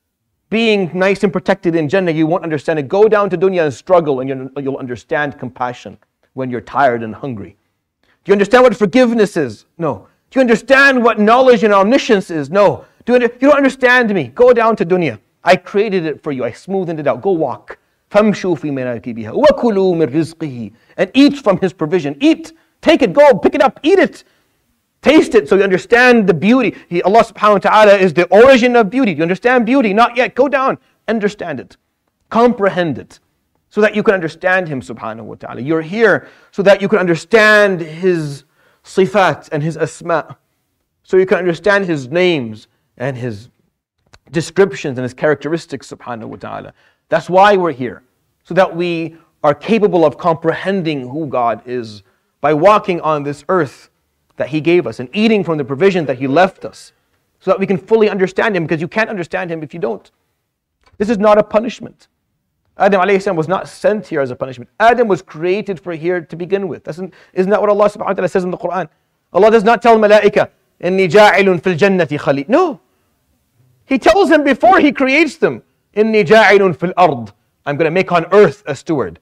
A: Being nice and protected in Jannah, you won't understand it. Go down to dunya and struggle, and you'll understand compassion when you're tired and hungry. Do you understand what forgiveness is? No. Do you understand what knowledge and omniscience is? No. Do you, you don't understand me. Go down to dunya. I created it for you. I smoothed it out. Go walk. فَامْشُوا فِي مَنَاكِبِهَا وَكُلُوا مِنْ رِزْقِهِ And eat from His provision. Eat. Take it. Go. Pick it up. Eat it. Taste it so you understand the beauty. He, Allah subhanahu wa ta'ala is the origin of beauty. Do you understand beauty? Not yet. Go down. Understand it. Comprehend it. So that you can understand Him subhanahu wa ta'ala. You're here so that you can understand His sifat and His asma. So you can understand His names and His descriptions and His characteristics subhanahu wa ta'ala. That's why we're here. So that we are capable of comprehending who God is by walking on this earth that He gave us and eating from the provision that He left us so that we can fully understand Him, because you can't understand Him if you don't. This is not a punishment. Adam alayhi salam was not sent here as a punishment. Adam was created for here to begin with. Isn't, isn't that what Allah subhanahu wa ta'ala says in the Quran? Allah does not tell malaika, إِنِّي جَاعِلٌ فِي الْجَنَّةِ خَلِيلٌ. No. He tells them before He creates them, إِنِّي جَاعِلٌ فِي الْأَرْضِ. I'm going to make on earth a steward.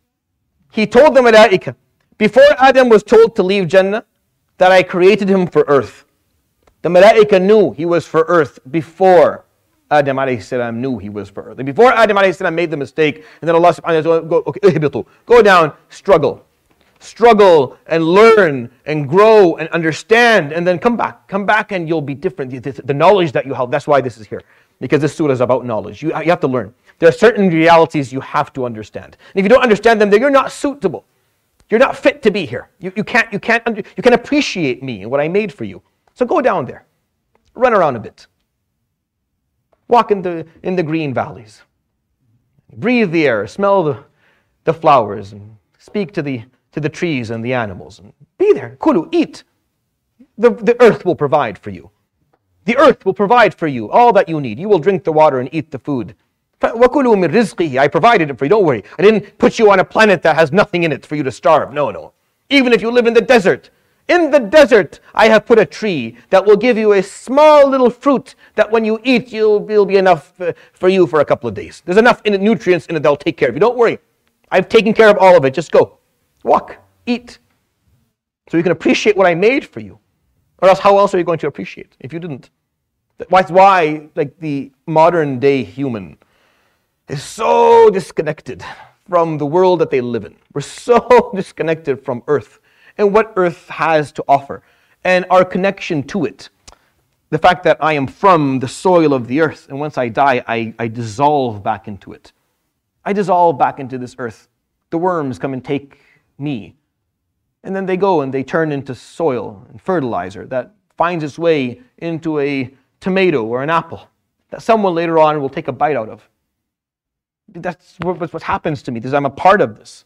A: He told the malaika, before Adam was told to leave Jannah, that I created him for earth. The malaika knew he was for earth before Adam alayhi salam knew he was for earth. And before Adam alayhi salam made the mistake, and then Allah subhanahu wa ta'ala go, okay, ihbitu, go down, struggle. Struggle and learn and grow and understand, and then come back. Come back and you'll be different. The, the, the knowledge that you have, that's why this is here. Because this surah is about knowledge. You, you have to learn. There are certain realities you have to understand. And if you don't understand them, then you're not suitable. You're not fit to be here. You, you can't you can't under, you can appreciate me and what I made for you. So go down there, run around a bit, walk in the in the green valleys, breathe the air, smell the, the flowers, and speak to the to the trees and the animals, and be there. Kulu, eat. The the earth will provide for you. The earth will provide for you all that you need. You will drink the water and eat the food. وَكُلُوا مِنْ رِزْقِهِ I provided it for you, don't worry. I didn't put you on a planet that has nothing in it for you to starve. No, no. Even if you live in the desert, in the desert, I have put a tree that will give you a small little fruit that when you eat, you'll, it'll be enough for you for a couple of days. There's enough in it, nutrients in it that'll take care of you. Don't worry. I've taken care of all of it. Just go. Walk. Eat. So you can appreciate what I made for you. Or else how else are you going to appreciate if you didn't? That's why, like, the modern day human is so disconnected from the world that they live in. We're so disconnected from earth and what earth has to offer and our connection to it. The fact that I am from the soil of the earth, and once I die, I, I dissolve back into it. I dissolve back into this earth. The worms come and take me. And then they go and they turn into soil and fertilizer that finds its way into a tomato or an apple that someone later on will take a bite out of. That's what, what happens to me, because I'm a part of this.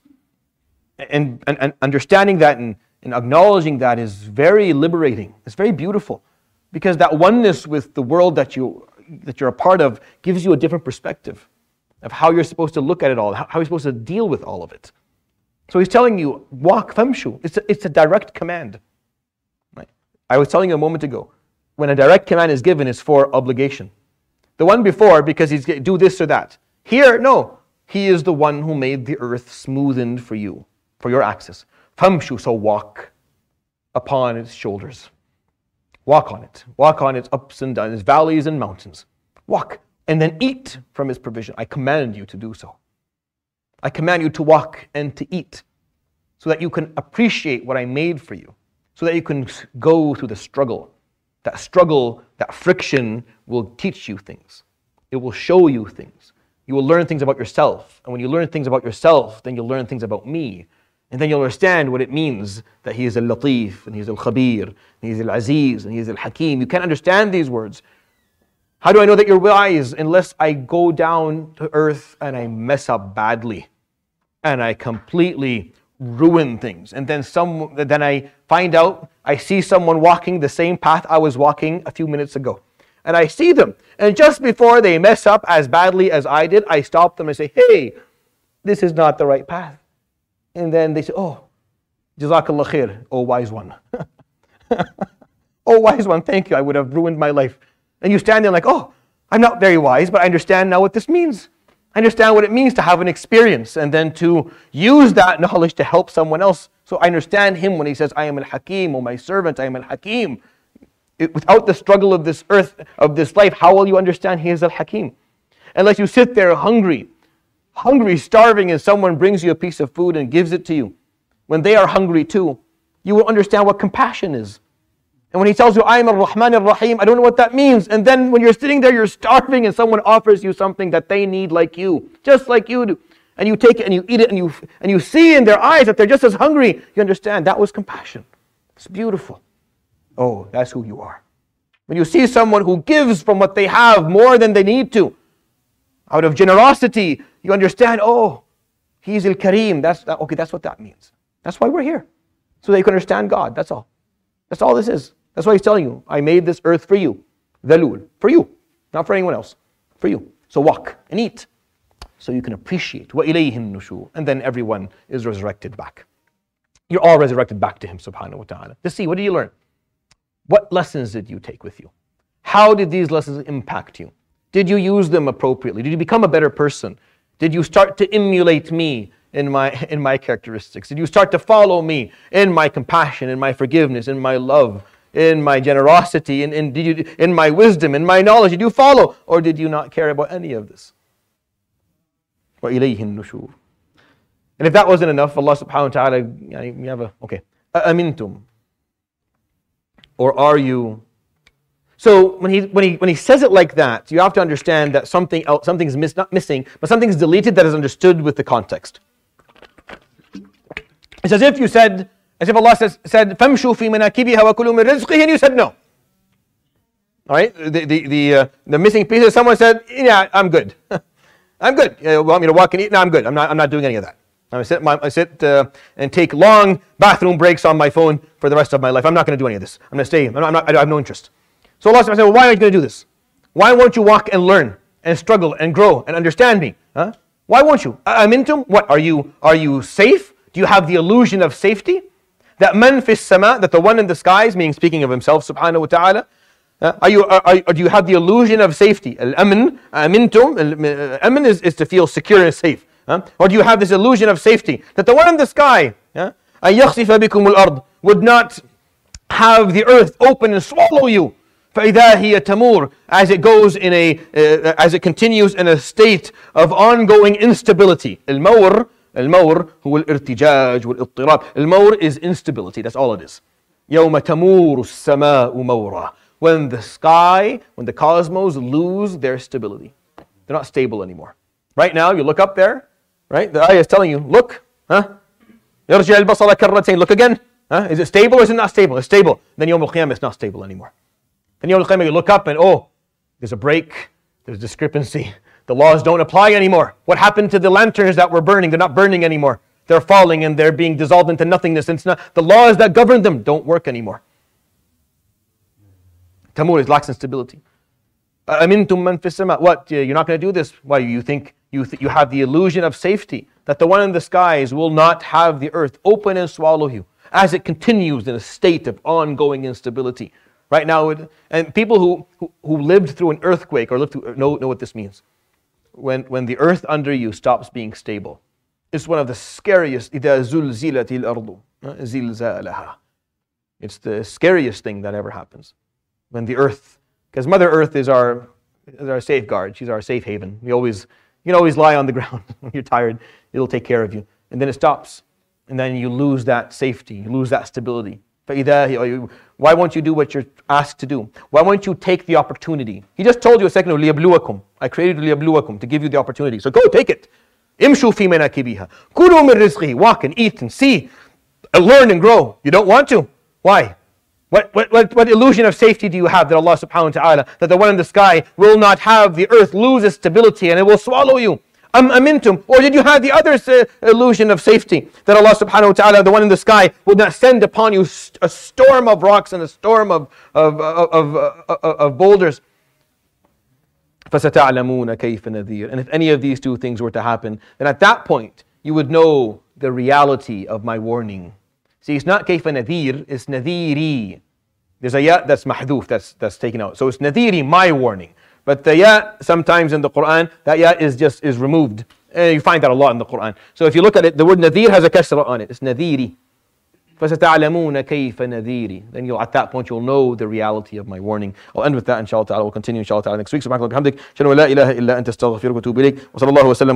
A: And, and, and understanding that and, and acknowledging that is very liberating. It's very beautiful, because that oneness with the world that, you, that you're a part of gives you a different perspective of how you're supposed to look at it all, how, how you're supposed to deal with all of it. So he's telling you, walk, famshu. It's a, it's a direct command. Right? I was telling you a moment ago, when a direct command is given, it's for obligation. The one before, because he's do this or that. Here, no. He is the one who made the earth smoothened for you, for your access. Famshu, so walk upon its shoulders. Walk on it. Walk on its ups and downs, its valleys and mountains. Walk, and then eat from His provision. I command you to do so. I command you to walk and to eat. so that you can appreciate what I made for you, so that you can go through the struggle. That struggle, that friction will teach you things. It will show you things. You will learn things about yourself. And when you learn things about yourself, then you'll learn things about me. And then you'll understand what it means that He is Al-Latif, and He is Al-Khabir, and He is Al-Aziz, and He is Al-Hakim. You can't understand these words. How do I know that you're wise? Unless I go down to earth and I mess up badly. And I completely ruin things. And then some, then I find out, I see someone walking the same path I was walking a few minutes ago. And I see them. And just before they mess up as badly as I did, I stop them and say, hey, this is not the right path. And then they say, oh, Jazakallah khair, oh wise one. Oh wise one, thank you, I would have ruined my life. And you stand there like, oh, I'm not very wise, but I understand now what this means. I understand what it means to have an experience and then to use that knowledge to help someone else. So I understand him when he says, I am Al-Hakim, oh my servant, I am Al-Hakim. It, without the struggle of this earth, of this life, how will you understand He is Al-Hakim? Unless you sit there hungry, hungry, starving, and someone brings you a piece of food and gives it to you, when they are hungry too, you will understand what compassion is. And when He tells you, I am Ar-Rahman Ar-Rahim, I don't know what that means. And then when you're sitting there, you're starving, and someone offers you something that they need like you, just like you do. And you take it and you eat it, and you, and you see in their eyes that they're just as hungry. You understand, that was compassion. It's beautiful. Oh, that's who you are. When you see someone who gives from what they have more than they need to, out of generosity, you understand, oh, He's Al-Kareem. That's, that, okay, that's what that means. That's why we're here. So that you can understand God, that's all. That's all this is. That's why He's telling you, I made this earth for you. Dhalul. For you. Not for anyone else. For you. So walk and eat. So you can appreciate. وَإِلَيْهِ النُّشُورُ. And then everyone is resurrected back. You're all resurrected back to Him, subhanahu wa ta'ala. To see, what did you learn? What lessons did you take with you? How did these lessons impact you? Did you use them appropriately? Did you become a better person? Did you start to emulate me in my, in my characteristics? Did you start to follow me in my compassion, in my forgiveness, in my love, in my generosity, in, in, did you, in my wisdom, in my knowledge? Did you follow? Or did you not care about any of this? وَإِلَيْهِ النُّشُورُ. And if that wasn't enough, Allah subhanahu wa ta'ala, you have a, okay. أَأَمِنْتُمْ. Or are you? So when he when he when he says it like that, you have to understand that something else, something's miss, not missing, but something's deleted that is understood with the context. It's as if you said, as if Allah says, said, "Famshu fi manakibiha wa kulu min rizqihi," and you said no. All right, the the the, uh, the missing piece is someone said, "Yeah, I'm good. I'm good. You want me to walk and eat? No, I'm good. I'm not. I'm not doing any of that. I sit, my, I sit uh, and take long bathroom breaks on my phone for the rest of my life. I'm not going to do any of this. I'm going to stay. I'm not, I'm not, I have no interest." So Allah said, well, why aren't you going to do this? Why won't you walk and learn and struggle and grow and understand me? Huh? Why won't you? Amintum? What? Are you are you safe? Do you have the illusion of safety? That man fis sama, that the one in the skies, meaning speaking of Himself subhanahu wa ta'ala, uh, are you, are, are, do you have the illusion of safety? Al-amin, amintum, amin is, is to feel secure and safe. Huh? Or do you have this illusion of safety? That the one in the sky, أَن يَخْسِفَ بِكُمُ الْأَرْضِ, would not have the earth open and swallow you. فَإِذَا هِيَ تَمُورُ, as it goes in a, uh, as it continues in a state of ongoing instability. Al-mawr, al-mawr, huwa al-irtijaj wal-ittirab. Al-mawr is instability, that's all it is. يَوْمَ تَمُورُ السَّمَاءُ مَوْرًا. When the sky, when the cosmos lose their stability. They're not stable anymore. Right now, you look up there, right? The ayah is telling you, look, huh? يَرْجِعَ الْبَصَرَ كَرَّتَيْن. Look again. Huh? Is it stable or is it not stable? It's stable. Then Yawm al-Qiyamah is not stable anymore. Then Yawm al-Qiyamah you look up and oh, there's a break, there's discrepancy. The laws don't apply anymore. What happened to the lanterns that were burning? They're not burning anymore. They're falling and they're being dissolved into nothingness. And it's not, the laws that govern them don't work anymore. Tamur is lacks in stability. Amintum man fis sama. What? You're not going to do this? Why? You think you th- you have the illusion of safety, that the one in the skies will not have the earth open and swallow you as it continues in a state of ongoing instability. Right now, it, and people who, who who lived through an earthquake or lived through know know what this means. When when the earth under you stops being stable, it's one of the scariest. إِذَا زُلْزِلَتِ الْأَرْضُ زِلْزَالَهَا. It's the scariest thing that ever happens. When the earth, because Mother Earth is our is our safeguard. She's our safe haven. We always you can always lie on the ground when you're tired. It'll take care of you. And then it stops. and then you lose that safety, you lose that stability. فَإِذَا Why won't you do what you're asked to do? Why won't you take the opportunity? He just told you a second ago, لِيَبْلُوَكُمْ. I created لِيَبْلُوَكُمْ, to give you the opportunity. So go, take it. إِمْشُوا فِي مَنَاكِبِهَا كُلُوا مِنْ رِزْقِهِ. Walk and eat and see, and learn and grow. You don't want to? Why? What, what, what, what illusion of safety do you have that Allah subhanahu wa ta'ala, that the one in the sky will not have the earth lose its stability and it will swallow you? Am amintum? Or did you have the other uh, illusion of safety, that Allah subhanahu wa ta'ala, the one in the sky, will not send upon you st- a storm of rocks and a storm of, of, of, of, of, of boulders? فَسَتَعْلَمُونَ كَيْفَ نَذِيرٌ. And if any of these two things were to happen, then at that point, you would know the reality of my warning. See, it's not كَيْفَ نَذِيرٌ, it's نَذِيرِي. There's a ya that's mahdoof, that's, that's taken out. So it's nadhiri, my warning. But the ya, sometimes in the Quran, that ya is just is removed. And you find that a lot in the Quran. So if you look at it, the word nadhir has a kasra on it. It's nadhiri. فَسَتَعْلَمُونَ كَيْفَ نَذِيرِ. Then you'll, at that point, you'll know the reality of my warning. I'll end with that, inshallah ta'ala. We'll continue, inshallah ta'ala, next week. Subhanahu wa ta'ala, bihamdik. Shadu wa la ilaha illa anta astaghfiruka wa atubu ilayk. Wa sallallahu wa sallam.